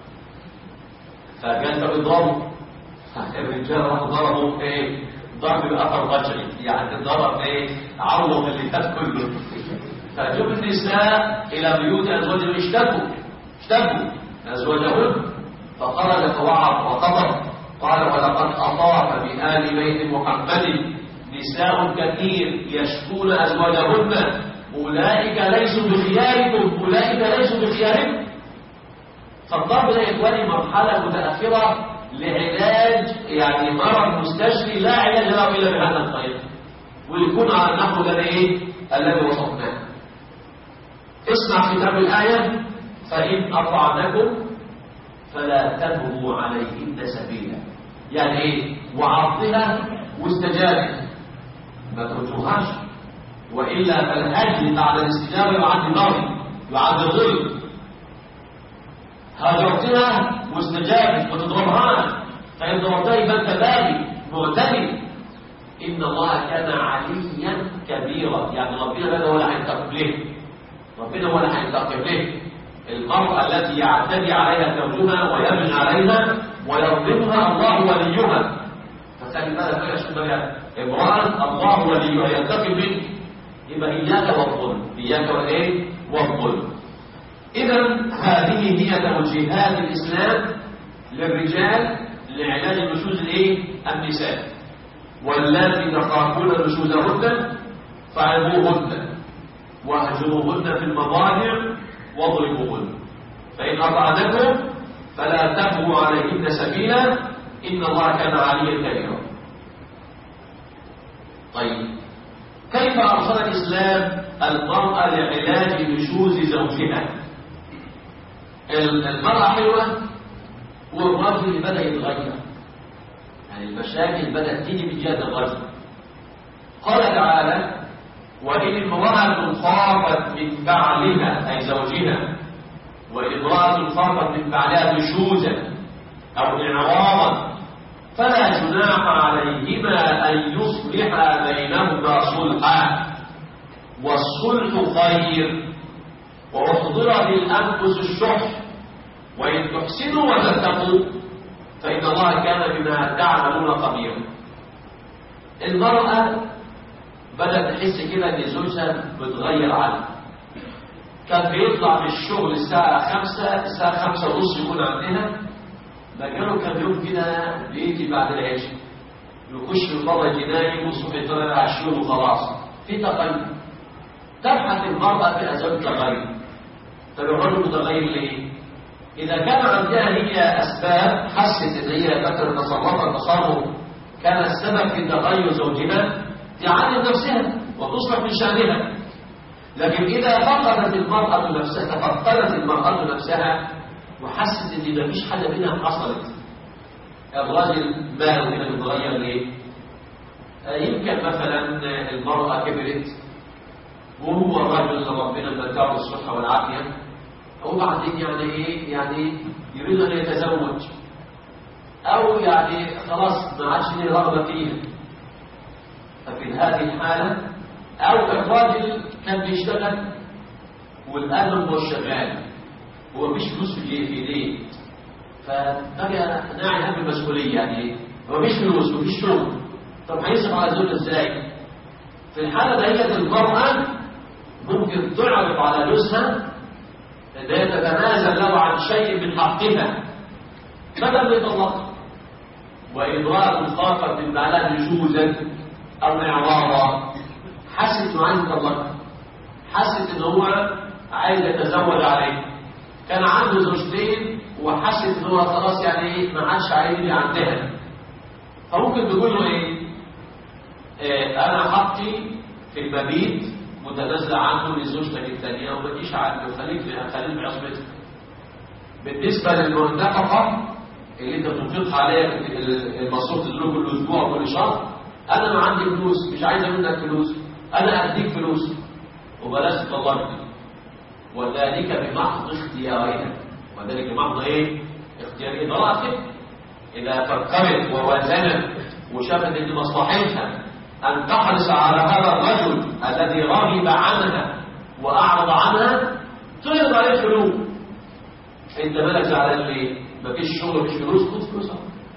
B: فقال طب اضربوا. الرجاله راحوا ضربوا ايه؟ ضرب الاثر رجعي، يعني ضرب ايه؟ عوض اللي فات كله. فجب النساء الى بيوت ازواجهم اشتكوا اشتكوا ازواجهن، فخرج فوعظ وخطب قال: ولقد أطاف بآل بيت محمد نساء كثير يشكون أزواجهن، أولئك ليسوا بخياركم، أولئك ليسوا بخياركم. فالضرب ده يا إخواني مرحلة متأخرة لعلاج يعني مرض مستشفي لا علاج له إلا بهذا الطريق، ويكون على النحو الذي إيه؟ الذي وصفناه. اسمع كتاب الآية: فإن أطعنكم فلا تبغوا عليهن سبيلا. يعني ايه؟ وعرضها واستجابه، ما ترجوهاش، والا فالهجر بعد الاستجابه يعد ضرب، يعد ظلم. هاجرتها واستجابت ما تضربهاش، فان ضربتها يبقى انت باغي معتدي. ان الله كان عليا كبيرا، يعني ربنا هذا ولا هينتقم له، ربنا ولا هينتقم له. المرأة التي يعتدي عليها زوجها ويبني عليها ويظلمها الله وليها، فخلي بالك بقى شو بقى امرأة الله وليها ينتقم منك، يبقى إياك والظلم، إياك والإيه؟ والظلم. إذا هذه هي توجيهات الإسلام للرجال لعلاج نشوز الإيه؟ النساء. واللاتي تخافون نشوزهن فعظوهن واهجروهن في المضاجع واضربوهن، فإن أطعنكم فلا تبغوا عليهن سبيلا إن الله كان عليا كبيرا. طيب كيف أرسل الإسلام المرأة لعلاج نشوز زوجها؟ المرأة حلوة والرجل بدأ يتغير، يعني المشاكل بدأت تيجي من جهة الرجل. قال تعالى: وإن امرأة خافت من بعلها أي زوجها، وإن امرأة خافت من بعلها نشوزا أو إعراضا فلا جناح عليهما أن يصلحا بينهما صلحا، والصلح خير، وأحضرت الأنفس الشح، وإن تحسنوا وتتقوا فإن الله كان بما تعملون خبيرا.
C: المرأة بدأت تحس كده ان زوجها متغير عنها. كان بيطلع من الشغل الساعة خمسة، الساعة خمسة ونص يكون عندنا، بقاله كام يوم كده بيجي بعد العشاء يخش من بره الجناية والصبح يطلع على الشغل وخلاص. في تغير. تبحث المرأة في أسباب التغير. طب الرجل متغير ليه؟ إذا كان عندها هي أسباب حست إن هي كثرة تصرفها التصرف كان السبب في تغير زوجها، تعلم نفسها وتصبح من شأنها. لكن إذا فقدت المرأة نفسها، تفقدت المرأة نفسها وحست إن مفيش حاجة منها حصلت، الراجل ماله هنا متغير ليه؟ يمكن مثلا المرأة كبرت وهو الرجل اللي ربنا مدعه الصحة والعافية، وبعدين يعني ايه؟ يعني يريد ان يتزوج، او يعني خلاص ما عادش ليه رغبة فيها. ففي هذه الحالة او الراجل كان بيشتغل والآن هو شغال ومفيش فلوس في ايديه، فبقى ناعي هم المسؤولية، يعني مفيش فلوس مفيش شغل، طب هيصرف على الزوج ازاي؟ في الحالة ديت المرأة ممكن تعرض على جوزها ان هي تتنازل له عن شيء من حقها بدل ما يطلقها. وامرأة خافت من بعدها نشوزا او اعراضا، حست انه عايز يطلقها، حست ان هو عايز يتزوج عليه، كان عنده زوجتين وحست ان هو خلاص يعني ايه ما عادش عايز يبقى عندها، فممكن تقول له ايه؟ آه انا حقي في المبيت متنازله عنه لزوجتك الثانيه وما تجيش عنه، خليك خليك في عصمتك. بالنسبه للنفقه اللي انت بتنفقها عليها المصروف تديله كل اسبوع كل شهر، انا ما عندي فلوس، مش عايز منك فلوس، انا اديك فلوس وبلاش تطلقني، وذلك بمحض اختيارها. وذلك بمحض ايه؟ اختيار امرأتك اذا فكرت ووزنت وشافت ان مصلحتها ان تحرص على هذا الرجل الذي رغب عنها واعرض عنها، تعرض عليه فلوس. انت مالك زعلان ليه؟ مفيش شغل مفيش فلوس، خد فلوس.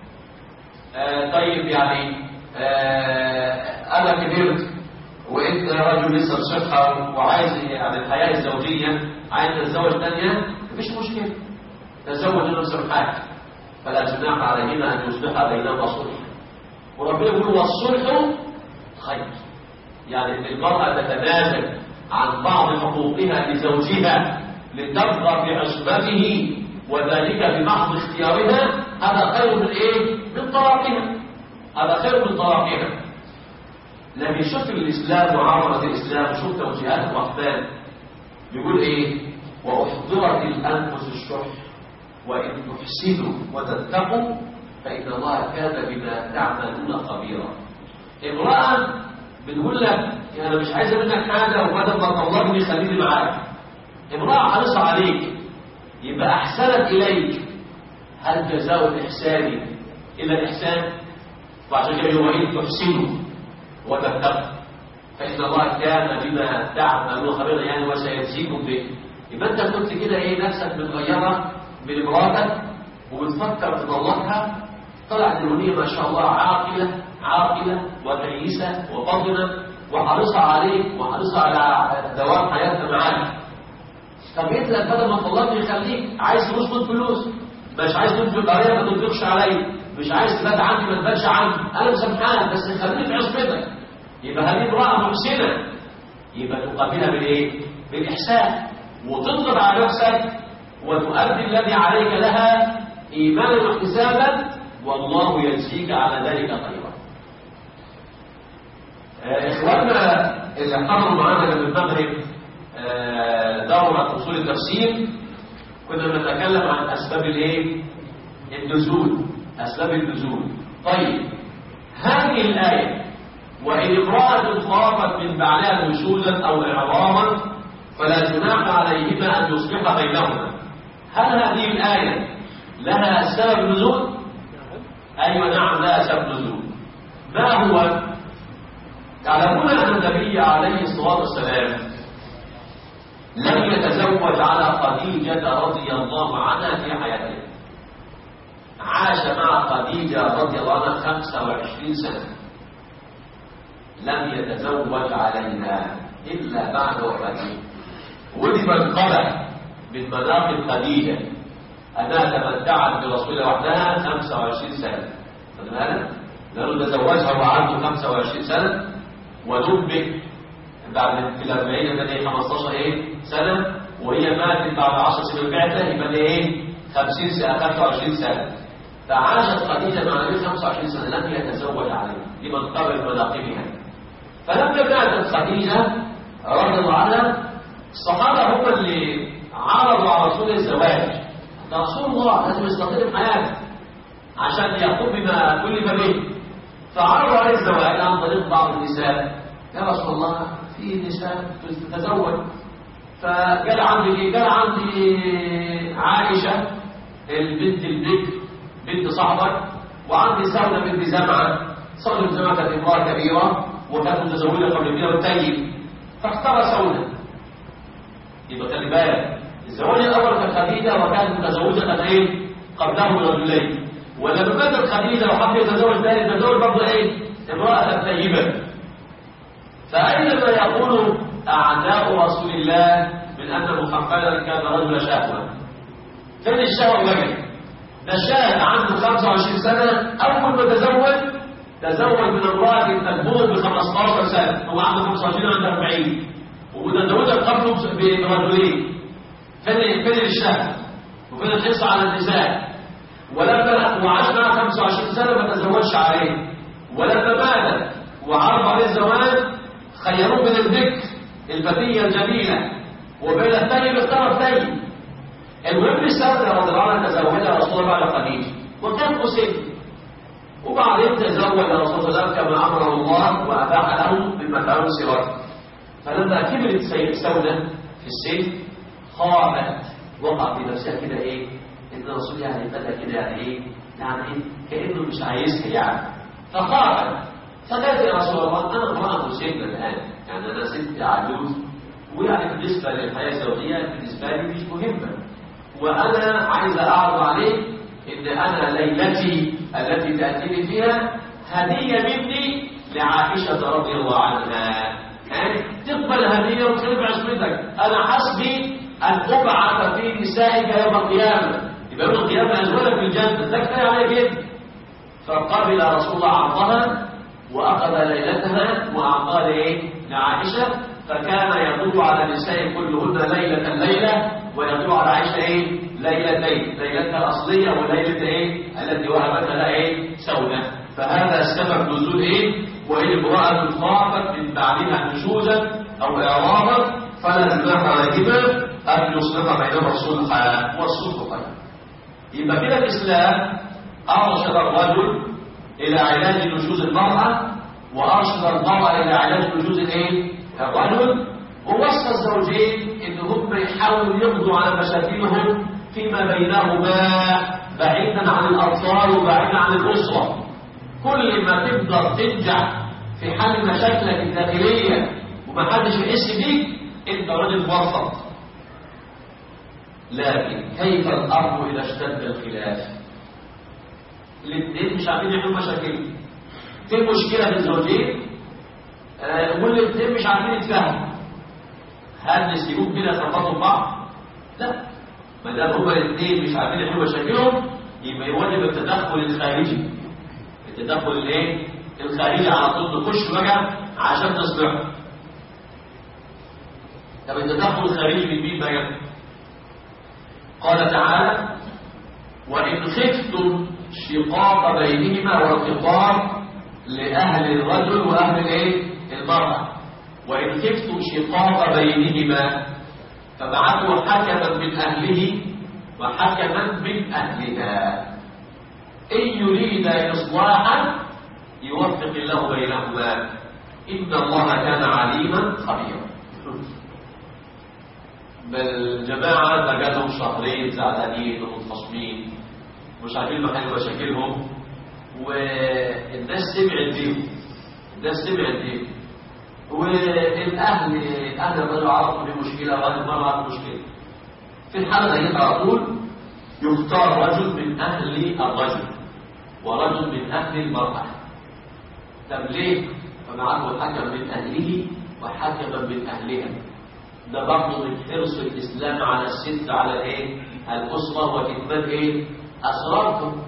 C: آه طيب يعني آه انا كبرت وانت راجل لسه بصحه وعايز يعني الحياه الزوجيه عايز تتزوج ثانيه، مفيش مشكله، تزوج نفس الحاجه، فلا جناح عليهما ان يصلح بينهما صلحا. وربنا يقول والصلح خير، يعني المراه تتنازل عن بعض حقوقها لزوجها لتبقى في عصمته وذلك بمحض اختيارها، هذا خير من ايه؟ من طلاقها، هذا خير من طلاقها. لكن شفت الإسلام وعظمة الإسلام، شفت توجيهات الرحمن بيقول إيه؟ وأحضرت الأنفس الشح وإن تحسنوا وتتقوا فإن الله كان بما تعملون خبيرا. امرأة بتقول لك أنا مش عايزة منك حاجة وبدل ما تطلقني خليني معاك. امرأة حريصة عليك يبقى أحسنت إليك، هل جزاء الإحسان إلا الإحسان؟ وعشان كده يقول وإن تحسنوا وتتقوا فإن الله كان بما تعملون خبيرا، يعني وسيجزيكم به. يبقى أنت كنت كده إيه نفسك متغيرة من امرأتك وبتفكر تطلقها، طلعت الولية ما شاء الله عاقلة عاقلة وكيسة وفاطنة وحريصة عليك وحريصة على دوام حياتها معاك. فجيت لك بدل ما تطلقني خليك عايز فلوس خد فلوس، مش عايز تنفق عليا ما تنفقش عليا، مش عايز تبات عندي ما تباتش عندي، انا مسامحاك بس خليني في عصمتك. يبقى هذه امرأة محسنة، يبقى تقابلها بالايه؟ بالاحسان، وتضغط على نفسك وتؤدي الذي عليك لها ايمانا واحتسابا، والله يجزيك على ذلك خيرا. اخواننا اللي حضروا معانا من المغرب دورة اصول التفسير كنا بنتكلم عن اسباب الايه؟ النزول، اسباب النزول. طيب هذه الايه وان امراه خافت من بعلها نشوزا او اعراضا فلا جناح عليهما ان يصلح بينهما، هل هذه الايه لها سبب نزول؟ ايوه نعم لها سبب نزول. ما هو؟ تعلمون ان النبي عليه الصلاه والسلام لم يتزوج على خديجه رضي الله عنها في حياته، عاش مع خديجة رضي الله عنها خمسة وعشرين سنة، لم يتزوج عليها إلا بعد وفاته. ودي منقبة من مناقب خديجة أنها تمتعت برسول الله وحدها خمسة وعشرين سنة. خد بالك؟ لأنه تزوجها وعنده خمسة وعشرين سنة ونبئ بعد في الأربعين يبقى إيه خمستاشر إيه سنة، وهي ماتت بعد عشر سنين البعثة يبقى إيه خمسين سنة خمسة وعشرين سنة. فعاشت خديجة مع النبي خمسة وعشرين سنة لم يتزوج عليها لمن قبل مناقبها. فلما ماتت خديجة رضي الله عنها الصحابة هم اللي عرضوا على رسول الزواج. ده رسول الله لازم يستقيم حياته عشان يقوم بما كلف به، فعرضوا عليه الزواج عن طريق بعض النساء. يا رسول الله في نساء تتزوج، فقال عندي ايه؟ قال عندي عائشة البنت البكر بنت صاحبك، وعندي سودة بنت زمعة. سودة بنت زمعة كانت امرأة كبيرة وكانت متزوجة قبل كده وتيب، فاختار سودة. يبقى خلي بالك الزواج الأول كان خديجة وكانت متزوجة ايه؟ قبله رجلين. ولما ماتت خديجة وحب يتزوج ثاني تزوج برضه ايه؟ امرأة طيبة. فأينما يقول أعداء رسول الله من أن محمدا كان رجل شهوة. فين الشهوة بقى؟ ده شاب عنده خمسة وعشرين سنة أول ما تزوج تزوج من امرأة تكبر ب خمستاشر سنة، هو عنده خمسة وعشرين عنده أربعين، وتزوجها قبله برجلين. فين فين الشهوة؟ وفين الحرص على النساء؟ ولما وعاش معها خمسة وعشرين سنة ما تزوجش عليه. ولما مات وعرض عليه الزواج خيروه بين الذكر الفتية الجميلة وبين الثاني باختار الثاني. المهم السادة رضي الله عنه تزوجها رسول الله بعد خديجة وكان مسن، وبعدين تزوج رسول الله كما أمره الله وأباح له من مكان سواه. فلما كبرت سودة في السن خافت، وقع في نفسها كده ايه؟ ان الرسول يعني بدا كده يعني ايه؟ يعني ايه؟ كانه مش عايزها يعني. فخافت فقالت يا رسول الله انا امراه مسنه الان، يعني انا ست عجوز، ويعني بالنسبه للحياه الزوجيه بالنسبه لي مش مهمه، وانا عايزه اعرض عليك ان انا ليلتي التي تاتيني فيها هديه مني لعائشه رضي الله عنها، يعني تقبل هديه وتخرب عصمتك. انا حسبي أن أبعث في نسائك يوم القيامة، يبقى يوم القيامة أزواجك في الجنة، ده كفاية عليك جدا. فقبل رسول الله عرضها وأخذ ليلتها وأعطاها إيه؟ لعائشة، فكان يطوف على النساء كلهن ليلة ليلة، ويطوف على عائشة إيه؟ ليلتين، ليلتها الأصلية وليلة إيه؟ التي وهبتها لها إيه؟ سودة. فهذا سبب نزول إيه؟ وهي امرأة خافت من بعدها نشوزا أو إعراضا فلا جناح عليهما أن يصلح بينهما الصلح والصلح خير. يبقى كده الإسلام أرشد الرجل إلى علاج نشوز المرأة، وأرشد المرأة إلى علاج نشوز الإيه؟ الرجل، ووصف الزوجين إن هم يحاولوا يقضوا على مشاكلهم فيما بينهما بعيدا عن الأطفال وبعيدا عن الأسرة. كل ما تقدر تنجح في حل مشاكلك الداخلية ومحدش يحس بيك أنت راجل موفق. لكن كيف الأمر إذا اشتد الخلاف؟ الاثنين مش عارفين يحلوا مشاكل، في مشكلة في الزوجين آه والاثنين مش عارفين يتفاهموا، هل نسيبوهم كده يخبطوا بعض؟ لا، ما دام هما الاثنين مش عارفين يحلوا مشاكلهم يبقى يوجب التدخل الخارجي. التدخل الايه؟ الخارجي على طول نخش بقى عشان نصلحه. طب التدخل الخارجي من مين بقى؟ قال تعالى: وإن خفتم شقاق بينهما، والخطاب لأهل الرجل وأهل الايه؟ المرأة. وإن خفتم شقاق بينهما فبعثوا حكما من أهله وحكما من أهلها إن يريد إصلاحا يوفق الله بينهما إن الله كان عليما خبيرا. بالجماعة بقالهم شهرين زعلانين ومنفصلين مش عارفين محل مشاكلهم، والناس سمعت بيهم الناس سمعت بيهم والأهل أهل الرجل عرفوا في مشكلة وأهل المرأة عرفوا مشكلة. في الحالة دي على طول يختار رجل من أهل الرجل ورجل من أهل المرأة. طب ليه؟ فبعثه حكما من أهله وحكما من أهلها. ده برضه من حرص الإسلام على الست على إيه؟ الأسرة وكتمان إيه؟ أسراركم.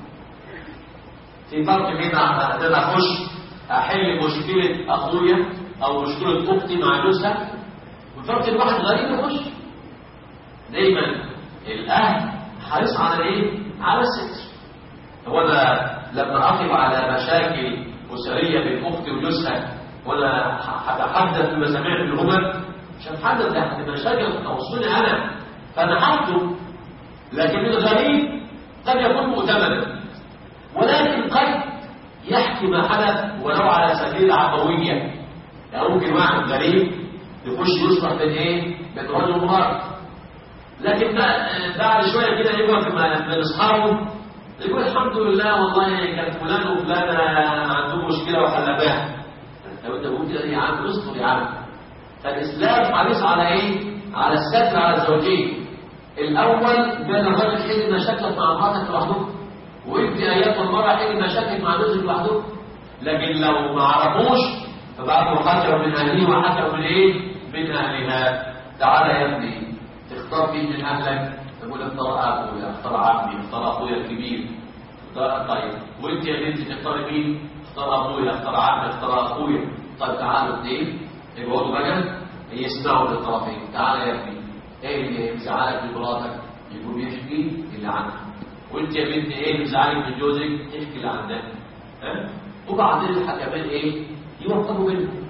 C: في فرق بين أن أنا أخش أحل مشكلة أخويا أو مشكلة أختي مع جوزها، وفرق الواحد غريب يخش. دايما الأهل حريص على إيه؟ على الستر. هو أنا لما أقف على مشاكل أسرية بين أختي وجوزها وأنا هتحدث بما سمعت منهما، مش هتحدث ده مشاكل توصلني أنا، فأنا حاطه. لكن الغريب قد يكون مؤتمنا، ولكن قد يحكي ما حدث ولو على سبيل العفوية. يعني ممكن واحد غريب يخش يصلح بين ايه؟ بين رجل ومرأة، لكن بعد شوية كده يقف من أصحابه يقول الحمد لله والله كان فلان وفلان عندهم مشكلة وحلباها. لو انت قلت كده يا عم اصبر يا عم. فالإسلام حريص على ايه؟ على الستر على الزوجين. الأول بين الرجل حل مشاكلك مع مراتك لوحدك، وانت ايات المرأة حل مشاكلك مع جوزك لوحدك. لكن لو ما عرفوش فبعضهم حكم من أهله وحكم من ايه؟ من أهلها. تعالى يا ابني تختار مين من أهلك؟ تقول اختار أبويا، اختار عمي، اختار أخويا الكبير. طيب وانت يا بنتي تختاري مين؟ اختار أبويا، اختار عمي، اختار أخويا. طيب تعالوا اثنين يقعدوا بقى يسمعوا للطرفين. تعالى يا ابني ايه اللي مزعلك من مراتك؟ يقول يحكي اللي عنك. وانت يا بنتي ايه اللي مزعلك من جوزك؟ تحكي اللي عندك. ها؟ وبعدين الحكمان ايه؟ يوفقوا بينهم.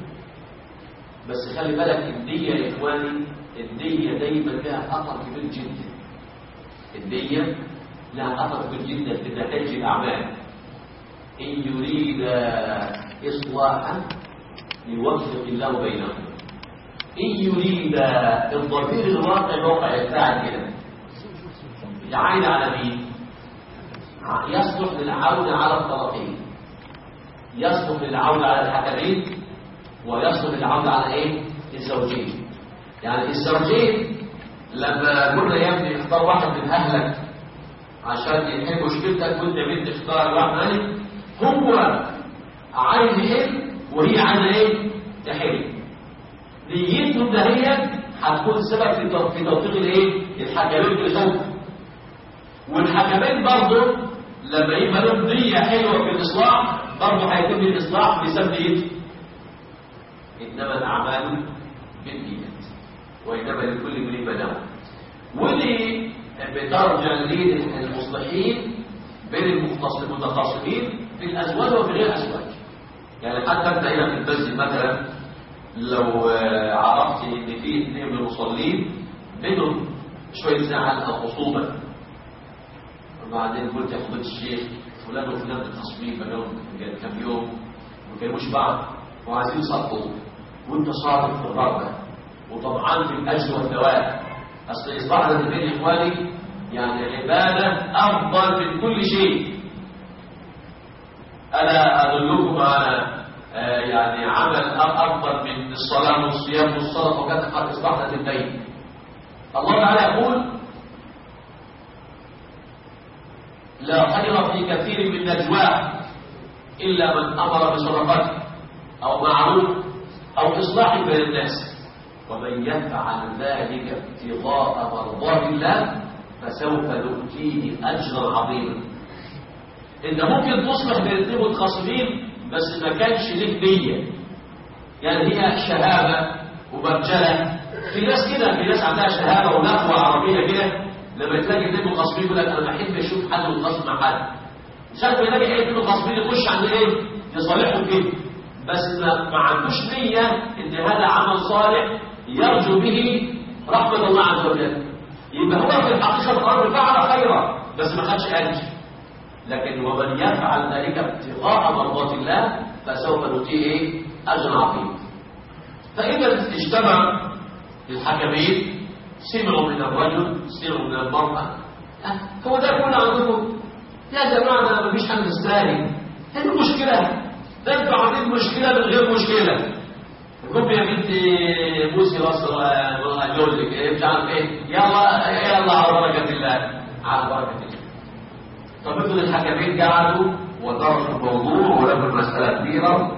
C: بس خلي بالك النية يا اخواني، النية دايما لها اثر كبير جدا. النية لها اثر كبير جدا في نتائج الاعمال. ان يريد اصلاحا يوفق الله بينهم. ان يريد الضمير الواقع الواقع الفاعل كده يعين على مين؟ يصلح للعودة على الطرفين، يصلح للعودة على الحكمين، ويصلح للعودة على ايه؟ الزوجين. يعني الزوجين لما قلنا يا ابني اختار واحد من اهلك عشان يحل مشكلتك وانت بنت اختار واحد مالك، هو عايز يحل وهي عايزه ايه؟ تحل. نيتهم ده هي هتكون سبب في في توفيق الايه؟ الحكمين في الحكم. والحكمين برضه لما يبقى لهم نية حلوة في الإصلاح برضه هيتم الإصلاح بسبب نيته. إنما الأعمال بالنيات وإنما لكل امرئ ما نوى. ودي بترجع للمصلحين بين المتخاصمين في الأزواج وفي غير الأزواج. يعني حتى أنت هنا في المسجد مثلا لو عرفت إن في اثنين من المصلين بينهم شوية زعل أو خصومة، وبعدين قلت يا فضيلة الشيخ فلان وفلان متخاصمين بقالهم كام يوم ما كانوش بعض وعايزين يصلوا، وانت صادق في الرغبه وطبعا في الاجر والثواب. اصل اصلاح ذات البين يا اخواني يعني عباده افضل من كل شيء. الا ادلكم على آه يعني عمل افضل من الصلاه والصيام والصدقه وكذا قد اصلاح ذات البين. الله تعالى يقول لا خير في كثير من نجواه إلا من أمر بصدقته أو معروف أو إصلاح بين الناس، ومن يفعل ذلك ابتغاء مرضات الله فسوف نؤتيه أجرا عظيما. أنت ممكن تصلح بين الاثنين متخاصمين بس ما كانش لك نية، يعني هي شهامة ومرجلة. في ناس كده، في ناس عندها شهامة ونخوة عربية كده، لما تلاقي اثنين متخاصمين يقول لك انا بحب اشوف حد متخاصم مع حد، مش عارف يلاقي ايه اثنين متخاصمين يخش عند ايه؟ يصالحهم كده، بس ما, ما عندوش نيه ان هذا عمل صالح يرجو به رحمه الله عز وجل. يبقى هو في الحقيقه الامر فعل خيرا بس ما خدش اجر. لكن ومن يفعل ذلك ابتغاء مرضات الله فسوف نؤتيه ايه؟ اجر عظيم. فاذا اجتمع الحكمين سمعوا من الرجل سمعوا من المرأة، هو ده كله عندكم يا جماعة؟ ما فيش حاجة تستاهل، هي المشكلة ده انتوا عاملين مشكلة من غير مشكلة. الكم يا بنتي بوسي راس جوزك ايه مش عارف ايه، يلا يلا على بركة الله على بركة الله. طب افرض الحكمين قعدوا ودرسوا الموضوع ولقوا المسألة كبيرة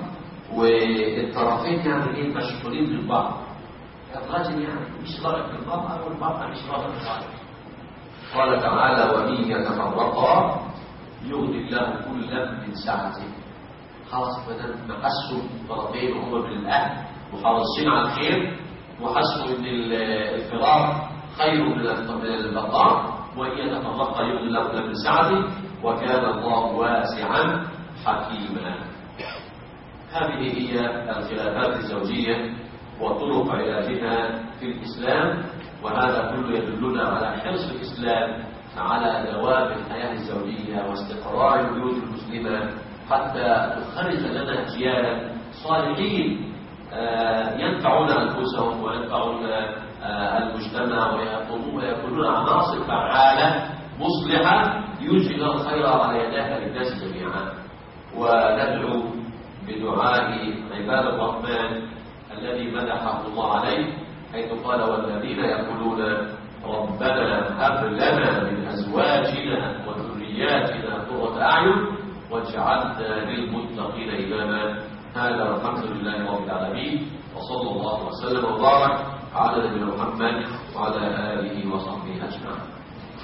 C: والطرفين يعني ايه مشغولين بالبعض. الرجل يعني مش راغب في المرأة والمرأة مش راغبة في الرجل. قال تعالى وإن يتفرقا يغني الله كلا من سعته. خلاص بدل ما حسوا الطرفين وهم من الأهل وحريصين على الخير وحسوا ان الفرار خير من البقاء، وإن يتفرقا يغني الله كلا من سعته وكان الله واسعا حكيما. هذه هي الخلافات الزوجية وطرق علاجها في الإسلام، وهذا كله يدلنا على حرص الإسلام على دوام الحياة الزوجية واستقرار البيوت المسلمة حتى تخرج لنا أجيالا صالحين ينفعون أنفسهم وينفعون المجتمع ويكونون عناصر فعالة مصلحة يجلب الخير على يديها للناس جميعا. وندعو بدعاء عباد الرحمن الذي مدحه الله عليه حيث قال والذين يقولون ربنا هب لنا من أزواجنا وذرياتنا قرة أعين واجعلنا للمتقين إماما. هذا والحمد لله رب العالمين، وصلى الله وسلم وبارك على نبينا محمد وعلى آله وصحبه أجمعين.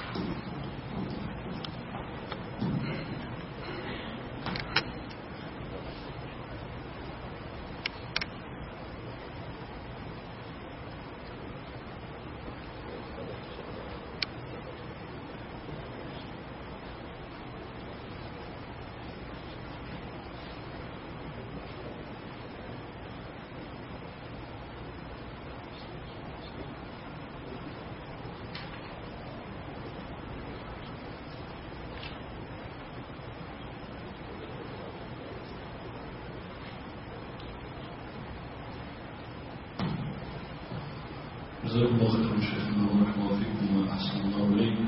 A: جزاكم الله خيرا شيخنا وبارك الله فيكم واحسن الله اليكم.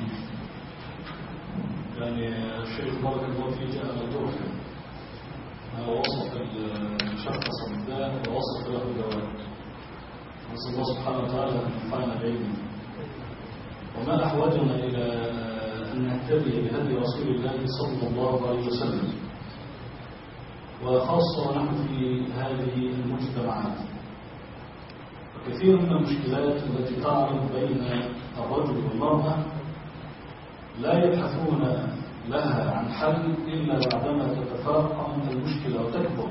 A: يعني الشيخ بارك الله فيه جاء الدرس ووصف الشخص الداء ووصف له الدواء. نسال الله سبحانه وتعالى ان ينفعنا بعلمه. وما احوجنا الى ان نهتدي بهدي رسول الله صلى الله عليه وسلم، وخاصه نحن في هذه المجتمعات. كثير من المشكلات التي تعرض بين الرجل والمرأة لا يبحثون لها عن حل إلا بعدما تتفاقم المشكلة وتكبر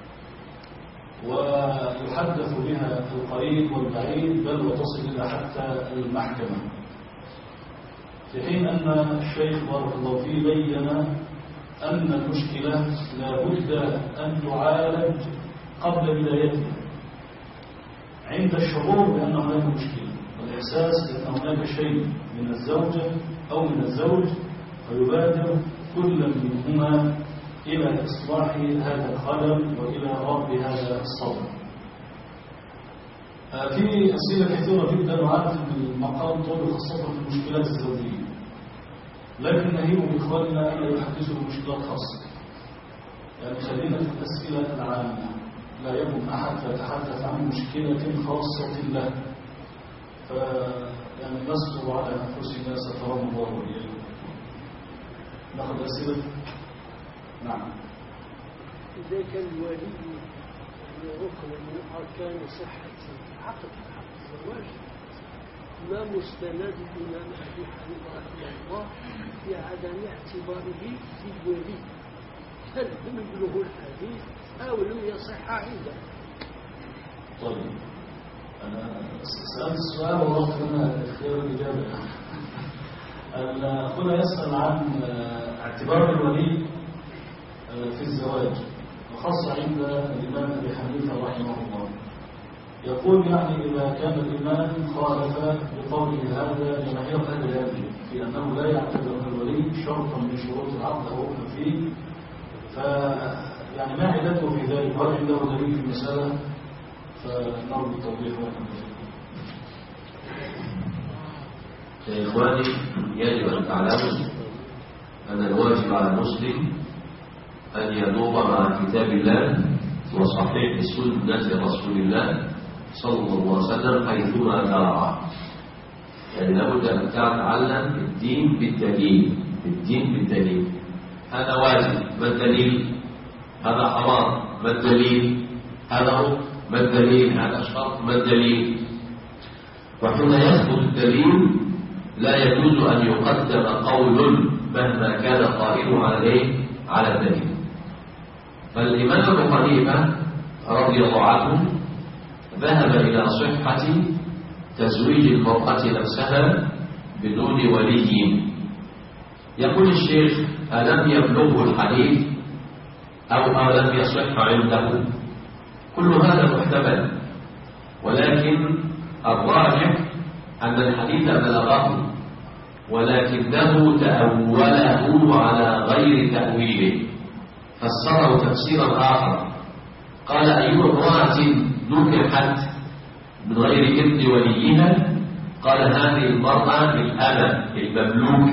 A: ويحدث بها القريب والبعيد، بل وتصل إلى حتى المحكمة. في حين أن الشيخ بارك الله فيه بين أن المشكلة لا بد أن تعالج قبل بدايتها، عند الشعور بأن هناك مشكلة والإحساس بأن هناك شيء من الزوجة أو من الزوج، فيبادر كل منهما إلى إصلاح هذا الخلل وإلى رب هذا الصدر. في أسئلة كثيرة جدا، وعارف أن المقام طول خاصة في المشكلات الزوجية، لكن نهيب بإخواننا أن يحدثوا بمشكلات خاصة. يعني خلينا في الأسئلة العامة، لا يكون أحد يتحدث عن مشكلة خاصة له، ف يعني نصبر على أنفسنا سترون الله وإياكم. نأخذ أسئلة. نعم.
D: إذا كان الولي ركن من أركان صحة عقد الزواج، ما مستند الإمام أبي حنيفة رحمه الله في عدم اعتباره في الولي؟ هل لم يبلغ الحديث أو لم يصح عنده؟
A: طيب أنا سألت السؤال ووضعت لنا اختيار الإجابة. أخونا يسأل عن اعتبار الولي في الزواج، وخاصة عند الإمام أبي حنيفة رحمه الله. يقول يعني إذا كان الإمام خالف بقوله هذا جماهير أهل العلم في أنه لا يعتبر الولي شرطا من شروط العقد أو ركن فيه، ف يعني ما علته في ذلك؟ هل عنده دليل في المسألة؟ فنرجو التوضيح لكم.
C: يا إخواني، يجب أن تعلموا أن الواجب على المسلم أن يدور مع كتاب الله وصحيح سنة رسول الله صلى الله عليه وسلم حيثما ترى. يعني لابد أن تتعلم الدين بالدليل، الدين بالدليل. هذا واجب، ما الدليل؟ هذا حرام، ما الدليل؟ هذا هو ما الدليل، هذا الشرط ما الدليل. وحين يثبت الدليل لا يجوز أن يقدم قول مهما كان قائله على الايه؟ على الدليل. فالإمام أبو حنيفة رضي الله عنه ذهب إلى صحة تزويج المرأة نفسها بدون ولي. يقول الشيخ: ألم يبلغه الحديث أو ألم يصح عنده؟ كل هذا محتمل، ولكن الراجح أن الحديث بلغه ولكنه تأوله على غير تأويله، فسره تفسيرا آخر. قال: أي امرأة نكحت من غير إذن وليها؟ قال: هذه المرأة الأمة المملوك،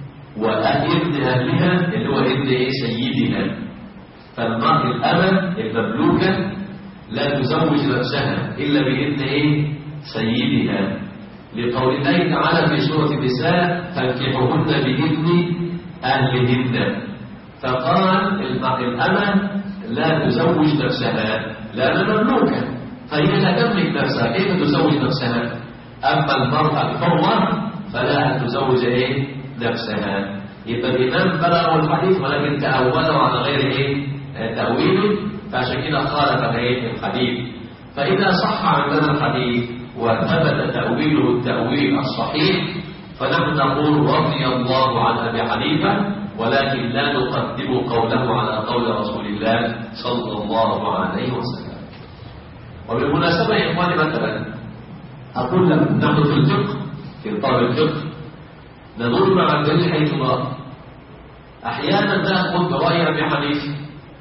C: وإذن أهلها اللي هو إذن سيدها. فالمرأة الأمة المملوكة لا تزوج نفسها إلا بإذن إيه؟ سيدها، لقول الله تعالى في سورة النساء: فانكحوهن بإذن أهلهن. فقال الأمة لا تزوج نفسها لأنها مملوكة، فهي لا تملك نفسها، كيف تزوج نفسها؟ أما المرأة الحرة فلا تزوج إيه؟ نفسها. يبقى الإمام بلغه الحديث ولكن تأوله على غير إيه؟ تأويله، فعشان كده خالف إيه؟ الحديث. فإذا صح عندنا الحديث وثبت تأويله التأويل الصحيح فنحن نقول رضي الله عن أبي حنيفة، ولكن لا نقدم قوله على قول رسول الله صلى الله عليه وسلم. وبالمناسبة يا إخواني، مثلا أقول لكم نحن في الفقه، في طالب الفقه نظر مع الدليل حيث نرى. أحيانا نأخذ برأي أبي حنيفة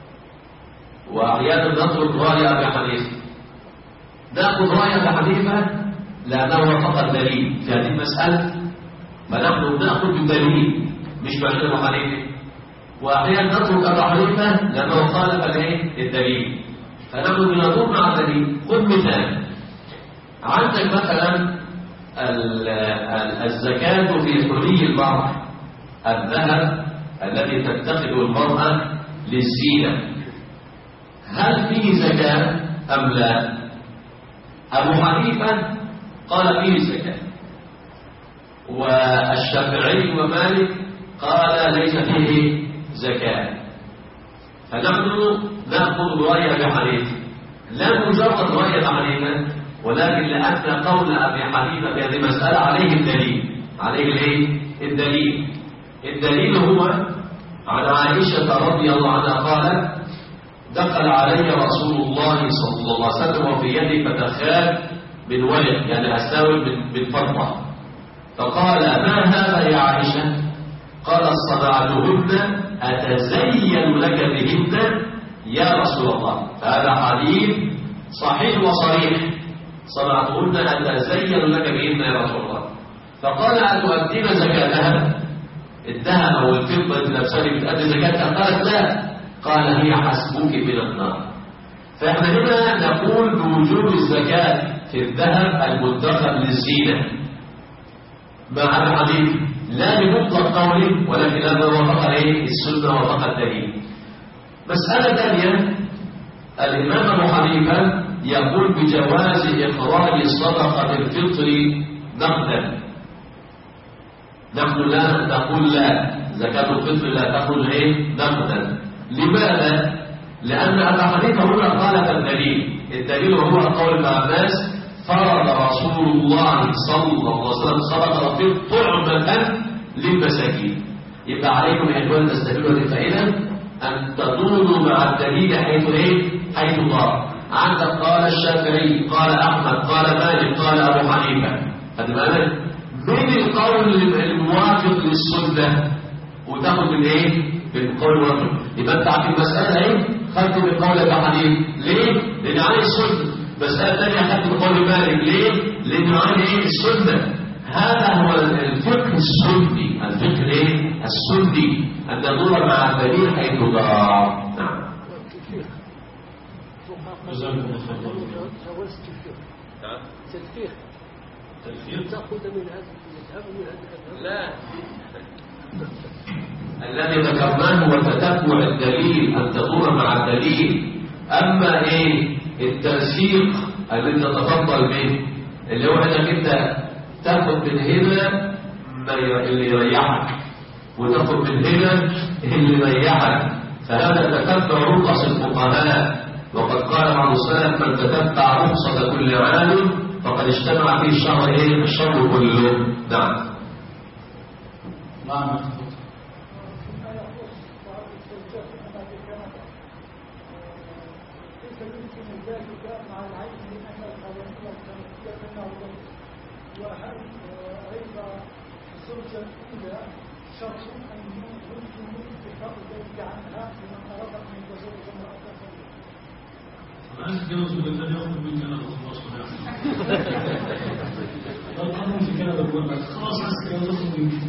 C: وأحيانا نترك رأي أبي حنيفة. نأخذ رأي أبي حنيفة لأنه وافق الدليل في هذه المسألة، فنحن نأخذ بالدليل مش بعد أبي حنيفة. وأحيانا نترك أبي حنيفة لأنه خالف الدليل، فنحن بنظر مع الدليل. خذ مثال: عندك مثلا الزكاة في حلي المرأة، الذهب الذي تتخذه المرأة للزينة، هل فيه زكاة أم لا؟ أبو حنيفة قال فيه زكاة، والشافعي ومالك قال ليس فيه زكاة. فنحن نأخذ رأي أبي حنيفة، لا مجرد رأي أبي حنيفة، ولكن لأن قول أبي حنيفة في هذه المسألة عليه الدليل. عليه الايه؟ الدليل. الدليل هو عن عائشة رضي الله عنها قالت: دخل علي رسول الله صلى الله عليه وسلم وفي يدي فتخان من ولد، يعني أساور من فضة، فقال: ما هذا يا عائشة؟ قال: صنعتهن أتزين لك بهن يا رسول الله. فهذا حديث صحيح وصريح: صنعتهن أتزين لك بهن يا رسول الله. فقال: أتؤدين زكاتها؟ الذهب أو الفضة التي لابساني بتأدي زكاتها؟ قالت: لا. قال: هي حسبك من النار. فإحنا هنا نقول بوجوب الزكاة في الذهب المدخر للزينة مع الحديث، لا لمطلق قوله، ولكن لما وافق عليه السنة وافق الدليل. مسألة ثانية: الإمام أبو حنيفة يقول بجواز إخراج صدقة الفطر نقدا. نحن لا نقول لا، زكاة الفطر لا تخرج ايه؟ نقدا. لماذا؟ لأن أبا حنيفة هنا خالف الدليل. الدليل هو قول ابن عباس: فرض رسول الله صلى الله عليه وسلم صدقة الفطر طعمة للمساكين. يبقى عليكم يا إخوان تستفيدوا من الفائدة أن تدوروا مع الدليل حيث ايه؟ حيث ضار. عندك قال الشافعي، قال أحمد، قال مالك، قال أبو حنيفة. هذا معنى من القول الموافق للسنة وتاخد من ايه؟ بالقول الواقع. يبقى انت عارف المسألة ايه؟ خدت بالقول أبو حنيفة. ليه؟ لأن عليه السنة. مسألة ثانية خدت بالقول مالك. ليه؟ لأن عليه ايه؟ السنة. هذا هو الفقه السني. الفقه ايه؟ السني أن ندور مع الدليل حيث دار. نعم.
A: جزاكم الله خيرا.
D: جوزت الفقه. تلفيق.
A: تلفيق
D: تأخذ من هذا المذهب ومن هذا.
C: لا. الذي ذكرناه هو تتبع الدليل، أن تدور مع الدليل. أما إيه التنسيق اللي تتفضل به اللي هو انك انت تاخد من هنا اللي يريحك وتاخد من هنا اللي يريحك، فهذا تتبع رخص الفقهاء. وقد قال بعض السلف من تتبع رخصة كل عالم فقد اجتمع فيه الشر ايه؟ الشر كله. نعم.
A: نعم. أنا أتجوز بالذات يأخذ مني أنا خلاص لو قانون في كندا بقول لك خلاص عايز تتجوز أخذ مني.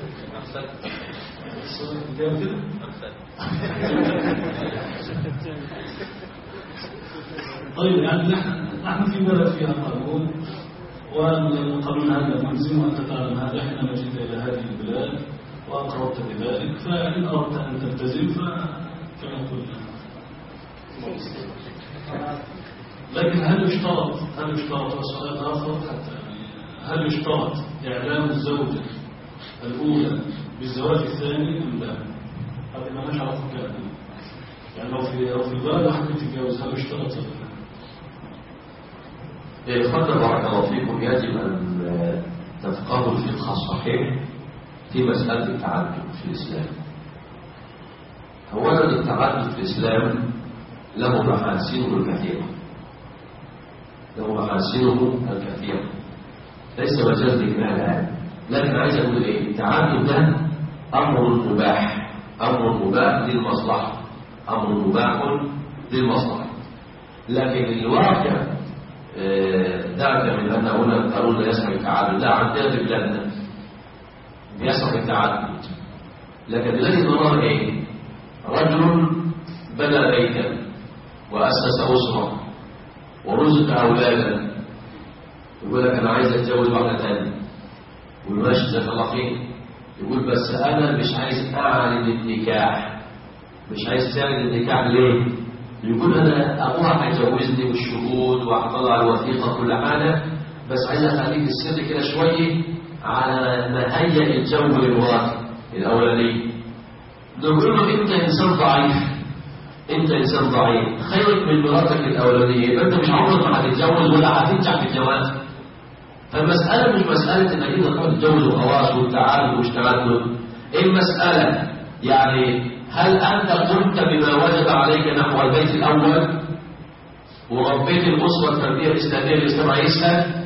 A: طيب يعني نحن في بلد فيها قانون، والقانون هذا ملزم وأنت تعلم هذا حينما جئت إلى هذه البلاد وأقررت بذلك، فإن أردت أن تلتزم فكما قلنا. لكن هل يشترط هل يشترط وسؤال آخر حتى هل يشترط إعلام الزوجة الأولى بالزواج الثاني أم لا؟ هذا ما نعرف كلام. يعني لو في لو في البلد واحد يتجوز هل يشترط ولا
C: لا؟ إخوانا بارك الله فيكم، يجب أن تفقهوا الفقه الصحيح في مسألة التعدد في الإسلام. أولا التعدد في الإسلام له محاسنه الكثيرة له محاسنه الكثيرة ليس مجال ذكرها الآن، لكن عايز أقول إيه؟ التعدد ده أمر مباح أمر مباح للمصلحة أمر مباح للمصلحة، لكن الواقع دعك من أن هنا القانون لا يسمح التعدد. لا، عندنا في بلادنا يسمح التعدد، لكن الذي نراه إيه؟ رجل بنى بيتا وأسس أسرة ورزق أولادا، يقول لك أنا عايز أتجوز واحدة ثانية، يقول ماشي جزاك الله خير، يقول بس أنا مش عايز أعلن النكاح. مش عايز تعلن النكاح ليه؟ يقول أنا أبوها هيجوزني والشهود وهطلع الوثيقة كل حاجة، بس عايز أخليك السر كده شوية على ما هيئ الجو للمرأة الأولانية. نقول له أنت إنسان ضعيف أنت إنسان ضعيف، خيرك من مراتك الأولانية، يبقى أنت مش عمرك ما هتتجوز ولا هتنجح في الجواز. فالمسألة مش مسألة إنك أنت تروح تتجوز وخلاص والتعدد ومش تعدد. المسألة يعني هل أنت قمت بما وجب عليك نحو البيت الأول وربيت الأسرة التربية الإسلامية اللي الإسلام عايزها،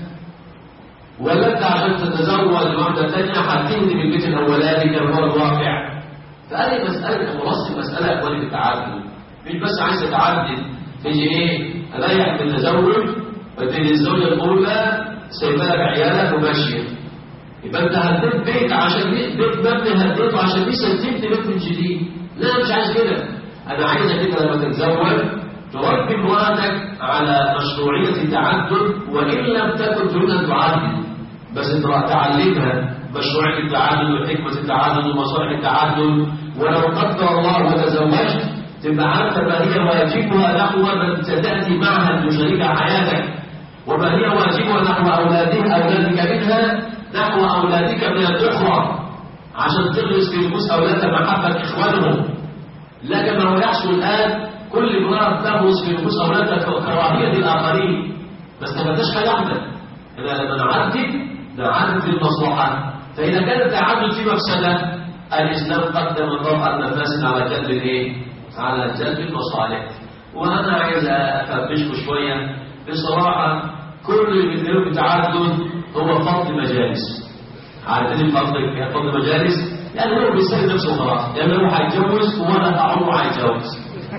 C: ولا أنت عشان تتزوج واحدة ثانية هتهدم البيت الأولاني كما هو الواقع؟ فهذه مسألة مرصد مسألة أولي بالتعدد، مش بس عايز تتعدد تيجي إيه أريح من التزوج وتيجي الزوجة الأولى سايبة لك عيالك وماشية، يبقى أنت هديت بيت عشان بيت مبني هديته عشان لسه تبني بيت من جديد. لا، مش عايز كده. أنا عايزك أنت لما تتزوج تربي مراتك على مشروعية التعدد، وإن لم تكن تريد أن تعدد بس تعلمها مشروعية التعدد وحكمة التعدد ومصالح التعدد، ولو قدر الله وتزوجت تبقى عارفة ما هي واجبها نحو من تأتي معها لشريك حياتك، وما هي واجبها نحو أولادها أولادك منها نحو أولادك من الأخرى، عشان تغرس في نفوس أولادها محبة إخوانهم. لا كما هو يحصل الآن، كل امرأة تغرس في نفوس أولادها كراهية للآخرين. ما استفدناش حاجة واحدة. أنا لما نعدد نعدد في المصلحة، فإذا كان التعدد في مفسدة الإسلام قدم الرفع المفاسد على جلب الإيه؟ على جلب المصالح. وأنا عايز أفرشكم شوية بصراحة، كل اللي بيتكلموا بالتعدد هو فضل مجالس. عارفين الفضل فضل مجالس؟ يعني هو بيسهل نفسه خلاص، يعني هو هيتجوز وأنا أعمره هيتجوز.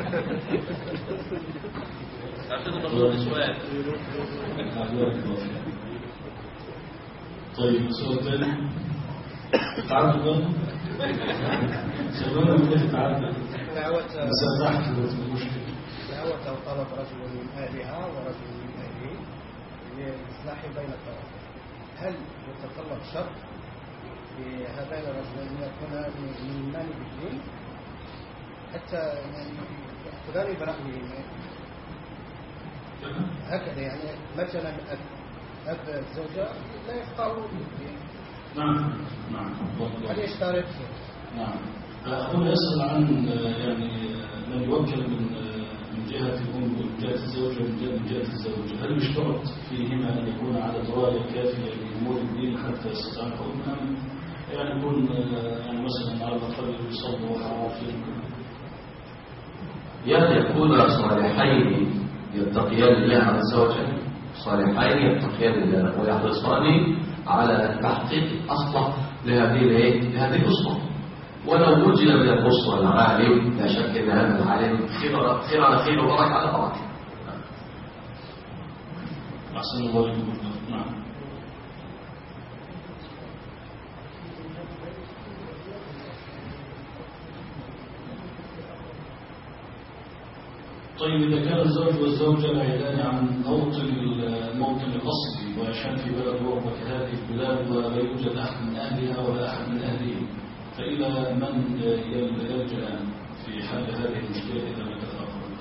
A: طيب السؤال الثاني تعدد بقى سببنا من كيف تعدد مساحة المشكلة
E: دعوة أو طلب رجل من أهلها ورجل من أهله للإصلاح بين الطرفين، هل يتطلب شرط لهذين الرجلين أن يكونا من مال بالدين حتى يأخذان برأيهما؟ هكذا يعني مثلا أب, أب الزوجة لا يختار.
A: نعم نعم.
E: هل يشترط؟
A: نعم. هنا يسأل عن يعني من يوكل من من جهة الأم ومن جهة الزوجة ومن جهة الزوج، هل يشترط فيهما أن يكون على دراية كافية بأمور الدين حتى يستطيع الحكم، أم يعني يكون يعني مثلا على الأقل يصلوا وعارفين؟
C: يعني يكون صالحين يتقيان الله عز وجل، صالحين يتقيان الله ويحرصان على تحقيق الأصلح لهذه لهذه الأسرة. ولو وجد من الأسرة العالم لا شك أن هذا العالم خير خير على خير وبركة على بركة.
A: أحسن الله إليكم. نعم. طيب إذا كان الزوج والزوجة بعيدان عن موطن الموطن الأصلي ويعيشان في بلد غربة كهذه البلاد ولا يوجد أحد من أهلها ولا أحد من أهله، فإلى من يلجأ في حل هذه المشكلة إذا ما تتأخر؟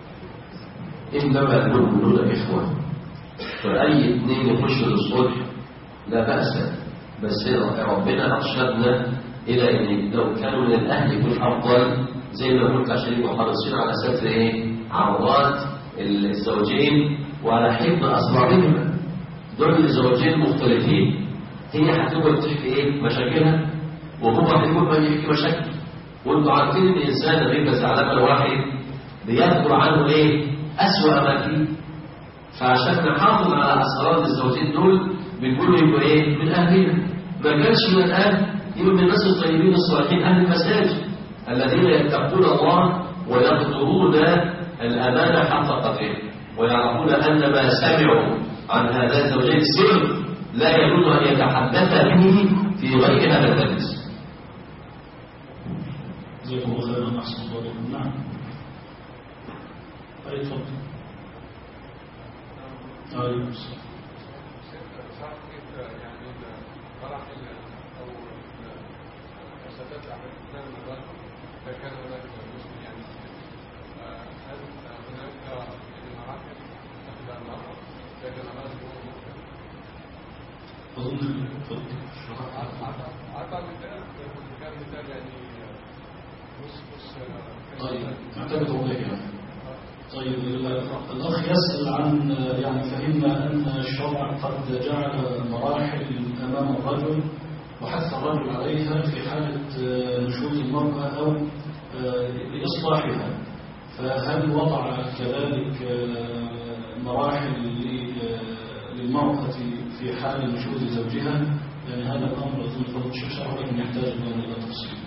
C: إنما المؤمنون إخوة، فأي اثنين يخشوا للصلح لا بأس، بس ربنا أرشدنا إلى أن لو كانوا من الأهل يكون أفضل، زي ما قلت عشان يبقوا حريصين على ستر إيه؟ عورات الزوجين وعلى حفظ أسرارهما. دول الزوجين مختلفين، هي هتقول تحكي إيه مشاكلها وهو هيقول ما يحكي مشاكل، وانتوا عارفين ان الانسان غير زعلان الواحد بيذكر عنه ايه اسوأ ما فيه. فعشان نحافظ على اسرار الزوجين دول بنقول يبقوا ايه من اهلنا، ما كانش من الاهل يبقى من الناس الطيبين الصالحين اهل المساجد الذين يتقون الله ويقدرون الامانه حق قدره ويعرفون ان ما سمعوا عن هذا الزوجين سر لا يجوز ان يتحدث به في غير هذا المجلس.
A: جزاكم الله خيرا. أحسن الله إليكم. نعم. أي تفضل. عليكم السلام.
F: يعني مراحل أو مسافات الأحداث من الرجل إذا كان هناك مسلم يعني هل هناك مراحل تأخذها المرأة إذا كان الرجل
A: أظن
F: أعتقد كان مثال يعني
A: طيب أعتقد أوضح يعني. طيب الأخ يسأل عن يعني فهمنا أن الشرع قد جعل مراحل أمام الرجل وحث الرجل عليها في حالة نشوز المرأة أو لإصلاحها، فهل وضع كذلك مراحل للمرأة في حال نشوز زوجها؟ يعني هذا الأمر أظن فضل الشيخ شرح لكن يحتاج إلى تفصيل.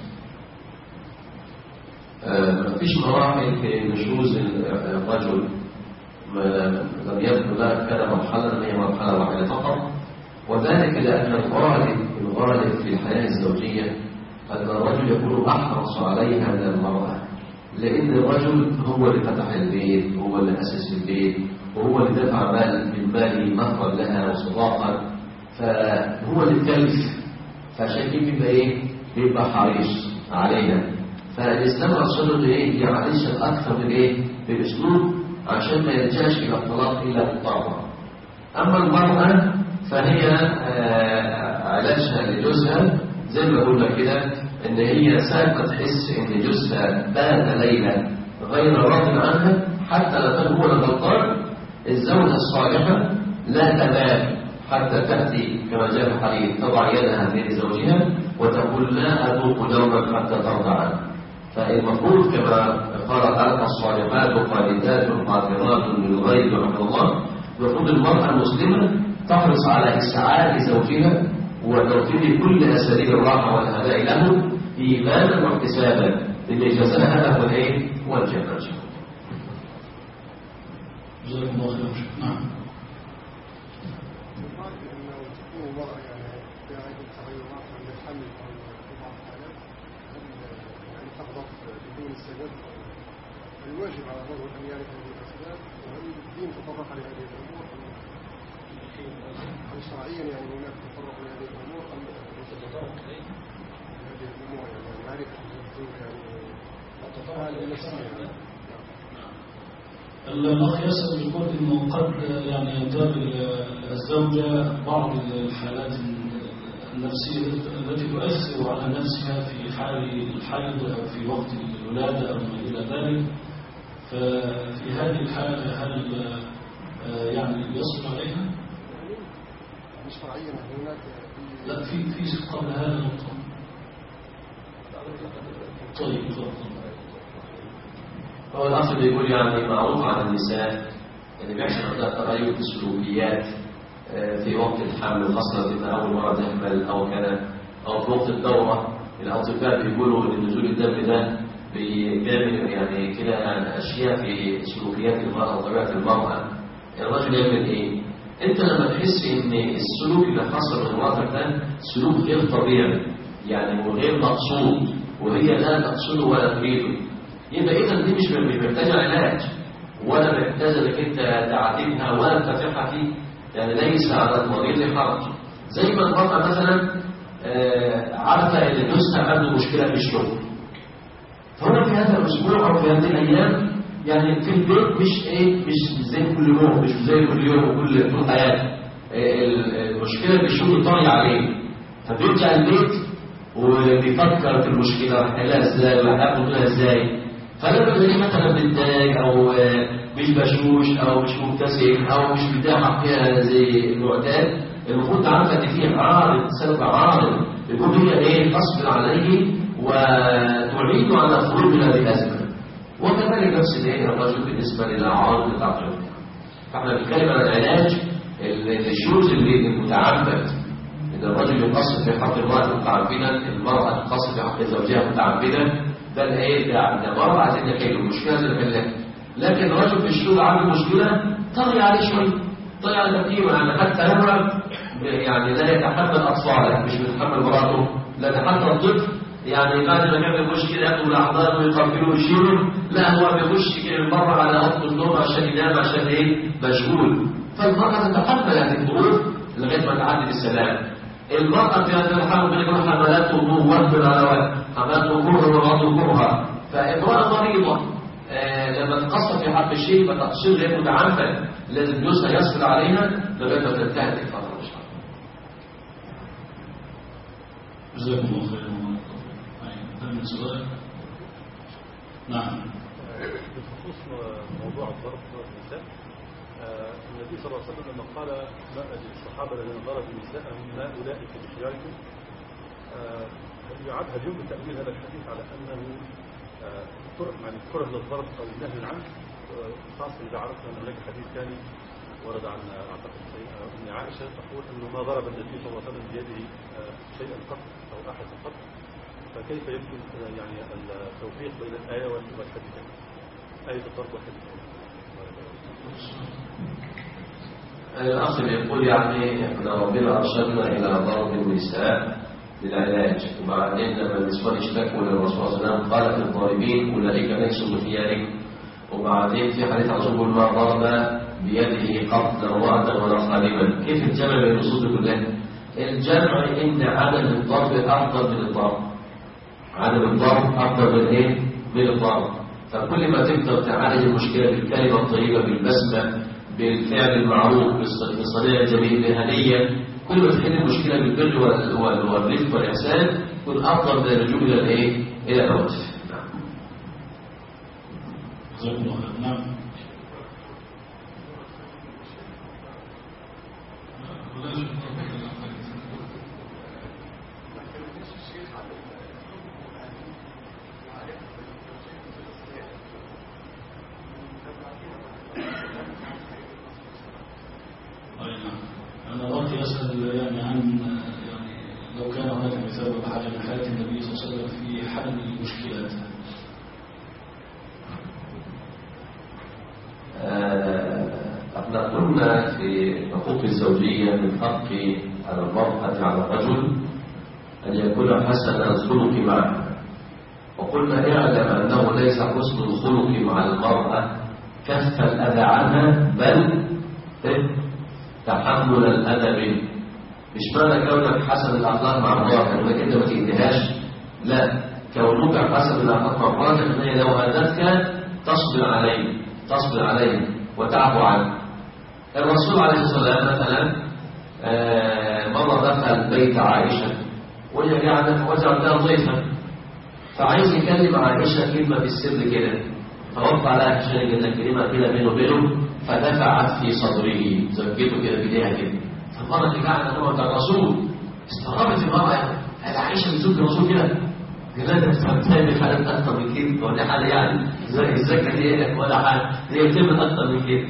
C: ما فيش مراحل في نشوز الرجل، لم يذكر لها كان مرحلة هي مرحلة واحدة فقط، وذلك لأن الغالب الغالب في الحياة الزوجية أن الرجل يكون أحرص عليها من المرأة، لأن الرجل هو اللي فتح البيت، هو اللي أسس البيت، وهو اللي دفع مال من ماله مهرا لها وصداقا، فهو اللي كلف، فعشان كده بيبقى إيه؟ بيبقى حريص عليها. فالإسلام أرشده إيه؟ يعيش أكثر من إيه؟ بالأسلوب عشان ما يلجأش إلى الطلاق إلا بالطاعة. أما المرأة فهي علاجها لجوزها زي ما قلنا كده، إن هي ساعة ما تحس إن جوزها بات ليلة غير راض عنها حتى لا تكون هو الغلطان، الزوجة الصالحة لا تبات حتى تأتي كما جاء في الحديث تضع يدها في زوجها وتقول لا أذوق نوما حتى ترضى عنه. فالمفروض كما قال تعالى الصالحات قانتات قادرات للغيب رحمه الله، المفروض المرأة المسلمة تحرص على إسعاد زوجها وتوفير كل أساليب الراحة والهداء له إيمانا واحتسابا، لأن جزاءها هو الإيه؟ هو الجنة إن شاء الله.
A: جزاكم الله خيرا. نعم.
F: الواجب على الرجل أن يعرف هذه الأسباب، وهل الدين تطرق لهذه الأمور أم شرعيا يعني هناك تطرق لهذه الأمور أم تتطرق لهذه الأمور يعني معرفة الدين يعني التطرق للنفسية.
A: الأخ يسأل يقول إنه قد يعني ينتابل الزوجة بعض الحالات النفسية التي تؤثر على نفسها في حال الحيض أو في وقت الولادة أو ما إلى ذلك، ففي هذه الحالة هل يعني يصل عليها؟
E: مش شرعيا هناك
A: لا، في في قبل هذا نقطة. طيب تفضل.
C: هو الأصل بيقول يعني معروف عن النساء اللي بيحصل عندها تغير في السلوكيات في وقت الحمل، خاصة إن أول مرة تحمل أو كذا، أو في وقت الدورة. الأطباء بيقولوا إن نزول الدم ده بيعمل يعني كده أشياء في سلوكيات المرأة وطبيعة المرأة. الرجل يعمل إيه؟ أنت لما تحس إن السلوك اللي حصل من مراتك ده سلوك غير طبيعي يعني وغير مقصود، وهي لا تقصده ولا تريده، يبقى إذا دي مش مش محتاجة علاج ولا محتاجة إنك أنت تعاتبها ولا تفتحها فيه، يعني ليس على المريض حرج. زي ما المرأة مثلا عارفة إن جوزها عنده مشكلة في الشغل، فهنا في هذا الأسبوع أو في هذه الأيام يعني في البيت مش إيه مش زي كل يوم، مش زي كل يوم وكل طول حياته المشكلة في الشغل طاغية عليه، فبيرجع البيت وبيفكر في المشكلة هحلها ازاي وهاخد منها ازاي. فلما تلاقيه مثلا متضايق او مش بشوش او مش مبتسم او مش بتاع حقها زي المعتاد، المفروض تعرف ان فيه عارض سبب عارض يكون هي ايه تصبر عليه وتعيد على خروج من هذه الازمه. وكذلك نفس الايه الرجل بالنسبه للاعراض بتاعته. فاحنا بنتكلم عن العلاج الشوز اللي المتعمد، إن الرجل يقصد في حق المرأة متعمدا، المرأة تقصد في حق زوجها متعمدا، ده الايه ده ده مرة عايزين نحل المشكلة اللي نحلها. لكن الرجل في الشغل عنده مشكلة طغي عليه شوية، طغي على تفكيره، يعني حتى هو يعني لا يتحمل أطفاله، مش بيتحمل مراته، لا حتى الطفل يعني بعد ما كان مشكلة ياخدوا الأحضان ويقبلوا ويشيلوا، لا هو بيخش كده مرة على أوضة النوم عشان ينام عشان إيه مشغول. فالمرأة تتحمل هذه الظروف لغاية ما تعدي بالسلام. المرأة في هذا الحال بيقول حملات وضوء وهب على وهب، حملات وكره وغض كرها. فامرأة مريضة آه لما تقصر في حق الشيء فتقصير غير متعمد، لازم جوزها يصبر عليها لغاية ما تنتهي الفترة إن شاء الله.
A: جزاكم الله خيرا. هل سؤال؟ نعم.
G: بخصوص موضوع الضرب في النساء، النبي صلى الله عليه وسلم لما قال الصحابة الذين ضربوا نساءهم ما أولئك بخياركم، يعد اليوم تأويل هذا الحديث على أنه يعني كره للضرب أو النهي عنه، خاصة إذا عرفنا أن هناك حديث ثاني ورد عن أعتقد أم عائشة تقول أنه ما ضرب النبي صلى الله عليه وسلم بيده شيئا قط أو أحد قط، فكيف يمكن يعني التوفيق بين الآية والحديثين، آية الضرب والحديثين؟
C: الأصل يقول يعني إحنا ربنا أرشدنا إلى ضرب النساء للعلاج، وبعدين لما النسوان اشتكوا للرسول صلى الله عليه وسلم قال في الضاربين أولئك ليسوا بخياركم، وبعدين في حديث عن رسول ما ضرب بيده قتلا وعدا ولا خادما. كيف الجمع بين النصوص كلها؟ الجمع إن عدم الضرب أفضل من الضرب، عدم الضرب أفضل من إيه؟ من الضرب. فكل ما تقدر تعالج المشكلة بالكلمة الطيبة بالبسمة بالفعل المعروف بالصنيع الجميل بالهدية، كل ما تحل المشكلة بالبر والرفق والإحسان يكون أفضل من اللجوء إلى الإيه؟ إلى العنف.
A: نعم. أنا أردت أسأل يعني عن يعني لو كان هناك مثال وحاجة من حياة النبي صلى الله عليه وسلم في حل المشكلات.
C: احنا قلنا في حقوق الزوجية من حق على المرأة على الرجل أن يكون حسن الخلق معها، وقلنا اعلم أنه ليس حسن الخلق مع المرأة كف الأذى عنها، بل تحمل الأذى منه. مش معنى كونك حسن الأخلاق مع مراتك انك انت ما تنتهاش، لا، كونك حسن الأخلاق مع مراتك ان هي لو أذتك تصبر عليه، تصبر عليه وتعفو عنه. الرسول عليه الصلاة والسلام مثلا مرة دخل بيت عائشة وهي قاعدة وجعت لها ضيفا، فعايز يكلم عائشة كلمة في السر كده، فرد عليها شيء كده كلمة كده بينه وبينه، فدفعت في صدره، زكته كده بايديها كده. فالمرة اللي قاعدة طبعا بتاع الرسول استغربت المرأة، هل عائشة بتزوج الرسول كده؟ قال لها انت بتعمل حاجات اكتر من كده، ولا حاجه يعني زي الزكاه دي ولا حاجه، هي بتعمل اكتر من كده.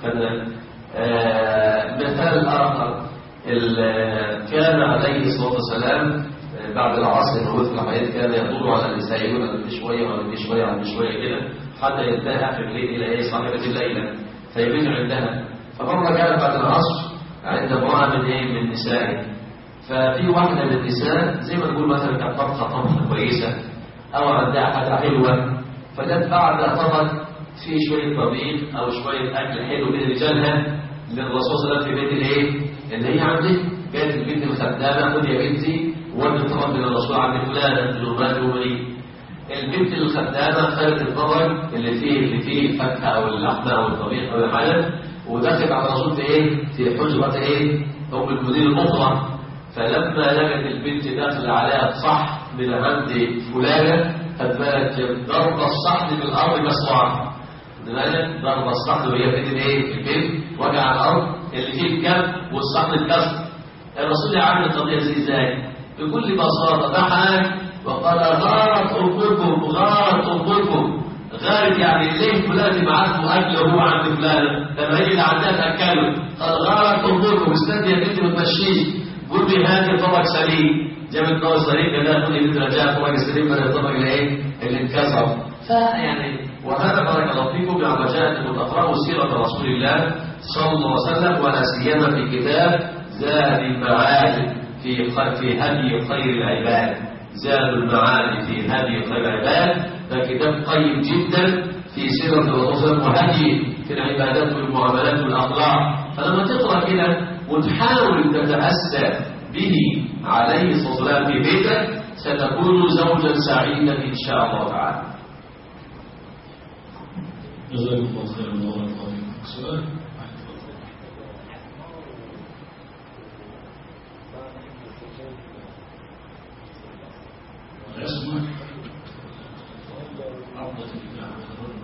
C: مثال اخر، كان عليه الصلاه والسلام بعد العصر الموجود في الحياه كان يدور على النساء، يقول على شويه وعلى شويه وعلى شويه كده حتى ينتهي اخر الليل الى ايه صاحبه الليله فيبين عندها. فمره كان بعد العصر عند امراه من ايه من نسائه، ففي واحدة من النساء زي ما نقول مثلا كانت طبخة طبخة كويسة أو عندها حاجة حلوة، فجت بعد طبق فيه شوية طبيخ أو شوية أكل حلو من رجالها للرسول صلى الله عليه وسلم في بيت الإيه؟ اللي هي عندك قالت البنت الخدامة خد يا بنتي ودي الطبق من الرسول عند فلانة نورمان ومريم. البنت الخدامة خدت الطبق اللي فيه اللي فيه الفاكهة أو اللحمة أو الطبيخ أو الحاجة ودخلت على الرسول في إيه؟ في حجرة إيه؟ أم المدير الأخرى. فلما لقت البنت داخله عليها صح من عند فلانه خد بالك ضرب الصحن في الارض مسموعه، ضرب الصحن وهي في الايه؟ البنت وقع على الارض اللي فيه الكب والصحن اتكسر. الرسول يعمل القضيه زي ازاي؟ بكل بساطه ضحك وقال غارت امكم غارت امكم. غارت يعني ليه فلان معاه اكل وهو عند فلانه لما يجي عندها تاكله، قال غارت امكم استني يا بنتي وتمشيه قل لي هات الطبق سليم، جاب الطبق سليم كده تقول لي رجاء الطبق السليم بدل الطبق اللي ايه اللي انكسر. فيعني وهذا بارك الله فيكم لما جاءت تقرأوا سيرة رسول الله صلى الله عليه وسلم ولا سيما في كتاب زاد المعاد في في هدي خير العباد. زاد المعاد في هدي خير العباد ده كتاب قيم جدا في سيرة الرسول صلى الله عليه وسلم وهدي في العبادات والمعاملات والأخلاق. فلما تقرأ كده وتحاول تتأسى به عليه الصلاة والسلام في بيتك ستكون زوجا سعيدا إن شاء الله تعالى.
A: جزاكم الله خيرا وبارك الله فيكم. سؤال؟ العصمة عقدة النكاح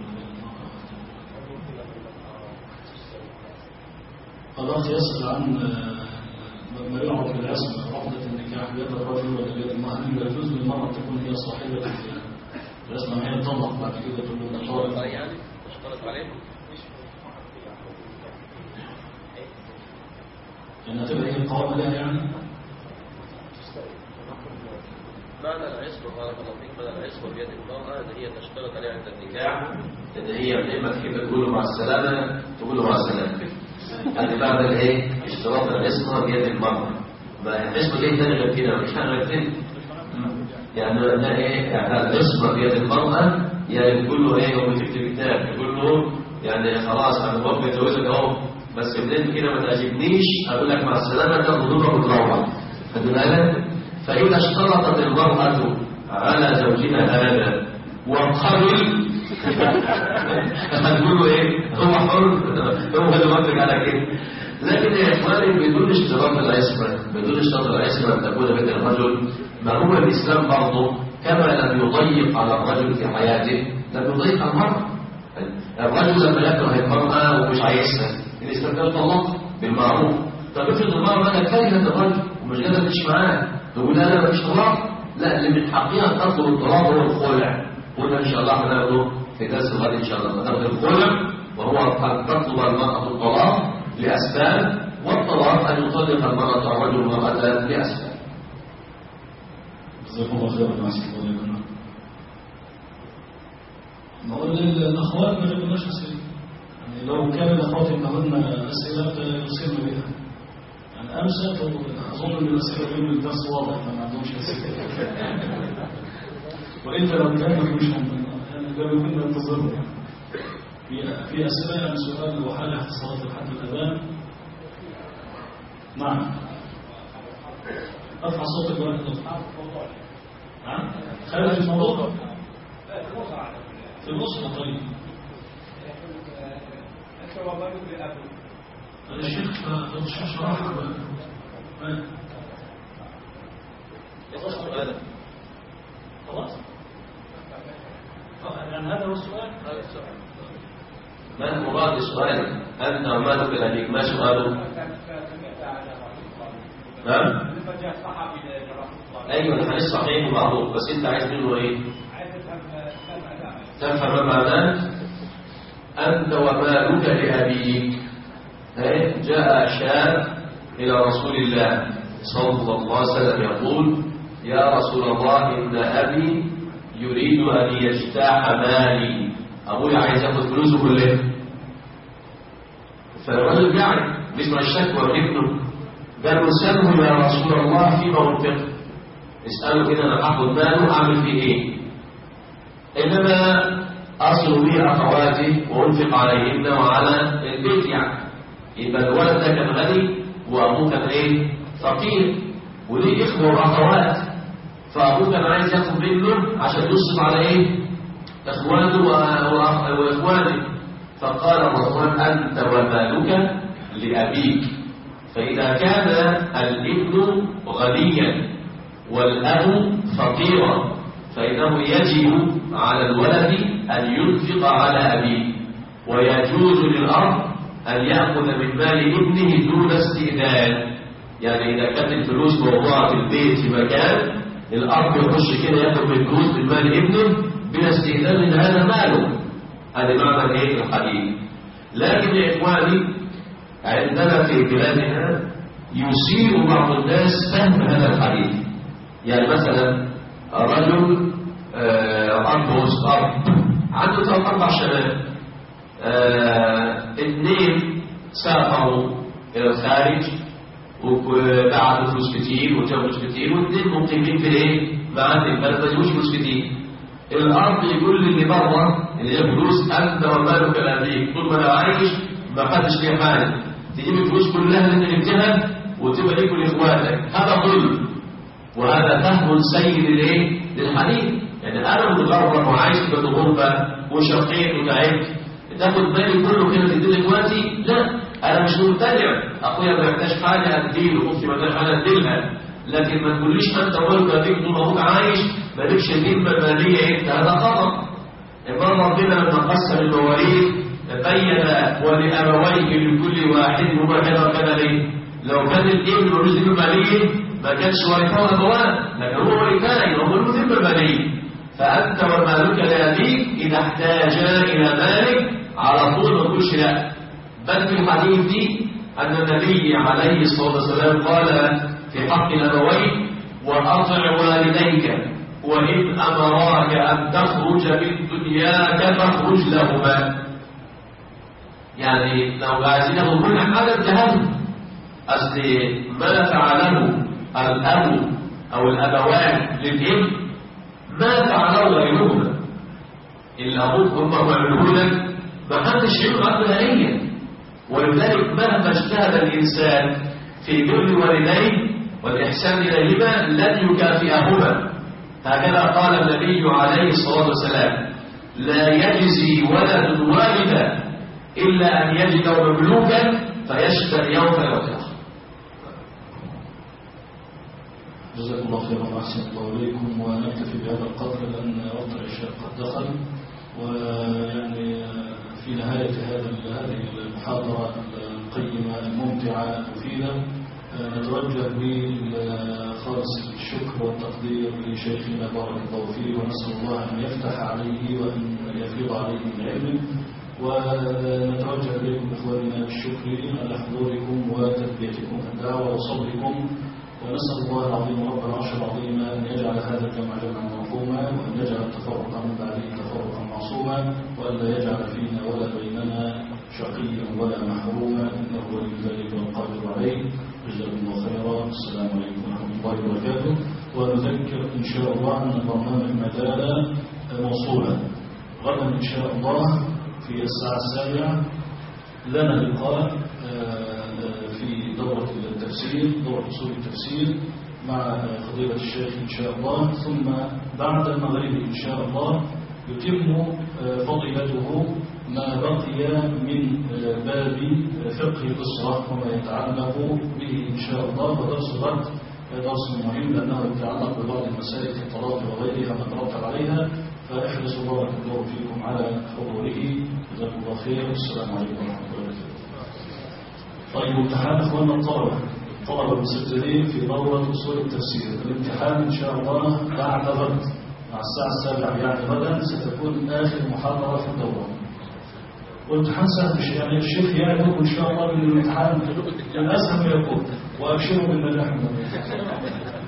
A: الأخ يسأل عن ما يعرف بالعصمة عقدة النكاح بيد الرجل ولا بيد المرأة، هل يجوز للمرأة تكون هي صاحبة العصمة هي تطلق بعد كده تقول له طالق
C: يعني اشترط عليه
A: لأنها تبقى هي القوامة لها يعني؟
C: معنى العصمة بارك الله فيك، معنى العصمة بيد المرأة إن هي تشترط عليها عند النكاح إن هي لما تحب تقول له مع السلامة تقول له مع السلامة. هذه بعد الايه؟ اشتراط العصمة بيد المرأة. العصمة دي تاني غير كده مش حاجة غير كده. يعني ده ايه؟ يعني العصمة بيد المرأة يعني تقول له ايه هو بتكتب كتاب يقول له يعني خلاص انا بابا اتجوزك اهو بس بدين كده ما تعجبنيش اقول لك مع السلامة تاخد ضربة وتروح. خد بالك؟ فإذا اشترطت المرأة على زوجها هذا وقبل هتقول له ايه؟ هو حر هو اللي منطق على كده. لكن يا اخواني بدون اشتراط العصمة بدون اشتراط العصمة ان تكون بين الرجل، ما هو الاسلام برضه كما لم يضيق على الرجل في حياته لم يضيق على المرأة. الرجل لما يكره المرأة ومش عايزها الاسلام كان طلق بالمعروف. طب افرض المرأة بقى كرهت الرجل ومش قادرة تعيش معاه تقول لا لا مفيش طلاق؟ لا، اللي من حقها تطلب الطلاق هو الخلع. قلنا ان شاء الله هناخده في درس الغد ان شاء الله هناخد الخلع وهو ان تطلب المرأة الطلاق لأسباب، والطلاق ان يطلق المرأة الرجل المرأة لأسباب.
A: جزاكم الله خيرا وأحسن الله إليكم. نقول للأخوات ما جبناش أسئلة، يعني لو كان الأخوات يمنعن أسئلة يصيرن بها. يعني أمس أظن أن الأسئلة بين الدرس واضح فما عندهمش أسئلة. وإنت لو كان مش يعني لو كنا ننتظر في في أسئلة يعني سؤال وحالة اختصارات لحد الأذان. نعم. ارفع صوتك ولا ترفع؟ نعم. خارج الموضوع. في الأسرة طيب.
F: أنت ومالك لأبوك.
A: الشيخ الشيخ شرح
C: سؤالك
A: خلاص يعني هذا هو السؤال.
C: ما مراد سؤالك؟ أنت ومالك لأبيك، ما سؤاله؟ نعم؟ أيوة الحديث صحيح ومعروف، بس أنت عايز منه إيه؟ تفهم معناه؟ أنت ومالك لأبيك. جاء شاب إلى رسول الله صلى الله عليه وسلم يقول: يا رسول الله إن أبي يريد أن يجتاح مالي، أبوي عايز ياخذ فلوسه كلها. فالرجل يعني بيسمع الشكوى من ابنه، قال: اسأله يا رسول الله فيما أنفق، اسأله كده أنا هاخد ماله أعمل فيه إيه؟ إنما أصل به أخواتي وأنفق عليهن وعلى البيت. يعني يبقى الولد ده كان غني وأبوه كان إيه؟ فقير، وليه إخوة وأخوات، فأبوه كان عايز ياخد منه عشان يصرف على إيه؟ إخوانه وإخوانه. فقال الرسول: أنت ومالك لأبيك. فإذا كان الابن غنيا والأب فقيرا فإنه يجب على الولد أن ينفق على أبيه، ويجوز للأب أن يأخذ من مال ابنه دون استئذان. يعني إذا كانت الفلوس موضوعة في البيت في مكان، الأب يخش كده يأخذ من فلوس من مال ابنه بلا استئذان، لأن هذا ماله. هذا معنى ايه الحديث. لكن يا إخواني عندنا في بلادنا يسيء بعض الناس فهم هذا الحديث. يعني مثلا رجل أب أب عنده ثلاث أربع شباب، اثنين سافروا إلى الخارج وبعدوا فلوس كتير وجابوا فلوس كتير، واثنين مقيمين في ايه؟ معاه في البلد ما يجيبوش فلوس كتير. الأرض يقول للي بره اللي جاب فلوس: أنت ومالك لأبيك، طول ما أنا عايش ما حدش ليه حاجة، تجيب الفلوس كلها اللي أنت جبتها وتبقى ليك ولإخواتك. هذا ظلم، وهذا فهم سيء للإيه؟ للحديث. يعني أنا متغرب وعايش في غربة وشقيت وتعبت، تاخد بالي كله كده تدي لإخواتي؟ لا، أنا مش ممتنع، أخويا ما يحتاج حاجة أديله، أختي ما يحتاج حاجة أديلها، لكن ما تقوليش أنت ومالك لأبيك طول ما أبوك عايش مالكش ذمة مالية أنت. هذا خطأ. إمام ربنا لما قسم المواريث بين ولأبويه لكل واحد هما كذا وكذا. ليه؟ لو كان الابن ملوش ذمة مالية ما كانش ورثه أبواه، لكن هو ورثان وهو له ذمة مالية. فأنت ومالك لأبيك إذا احتاجا إلى مالك على طول ما تقولش لا. بل في الحديث دي أن النبي عليه الصلاة والسلام قال في حق الأبوين: وأطع والديك وإن أمراك أن تخرج من دنياك فاخرج لهما. يعني لو عايزين ياخدوا كل حاجة انتهوا. أصل ما فعله الأب أو الأبوان للابن ما فعله غيرهما. اللي أبوك هم يعملوه لك ما حدش يعمل عنه نهائيا. ولذلك مهما اجتهد الإنسان في بر والديه والإحسان إليهما لن يكافئهما. هكذا قال النبي عليه الصلاة والسلام: لا يجزي ولد والدا إلا أن يجد مملوكا فيشتري يوم فيوتر.
A: جزاكم الله خيرا وأحسن الله إليكم، ونكتفي بهذا القدر لأن وقت العشاء قد دخل. ويعني في نهاية هذه المحاضرة القيمة الممتعة المفيدة نتوجه بخالص الشكر والتقدير لشيخنا بارك الله فيه، ونسأل الله أن يفتح عليه وأن يفيض عليه من علمه. ونتوجه إليكم إخواننا بالشكر على حضوركم وتثبيتكم في الدعوة وصبركم، ونسأل الله العظيم رب العرش العظيم أن يجعل هذا الجمع جمعا مرحوما، وأن يجعل التفرق من بعده تفرقا معصوما، وأن لا يجعل فينا ولا بيننا شقيا ولا محروما، إنه ولي ذلك والقادر عليه. جزاكم الله خيرا. السلام عليكم ورحمة الله وبركاته. ونذكر إن شاء الله أن البرنامج ما زال موصولا. غدا إن شاء الله في الساعة السابعة لنا لقاء في دورة التفسير، دورة أصول التفسير مع فضيلة الشيخ إن شاء الله. ثم بعد المغرب إن شاء الله يتم فضيلته ما بقي من باب فقه الأسرة وما يتعلق به إن شاء الله. ودرس الغد درس مهم لأنه يتعلق ببعض المسائل كالطلاق وغيرها ما ترتب عليها، فاحرصوا بارك الله فيكم على حضوره. جزاكم الله خير. السلام عليكم ورحمة الله وبركاته. طيب امتحان اخواننا الطلبة الطلبة المسجلين في دورة أصول التفسير، الامتحان إن شاء الله بعد غد مع الساعة السابعة يعني غدا ستكون آخر محاضرة في الدورة. والامتحان سهل يعني الشيخ يعلم إن شاء الله من الامتحان الأسهل ما يكون، وأبشروا بالنجاح.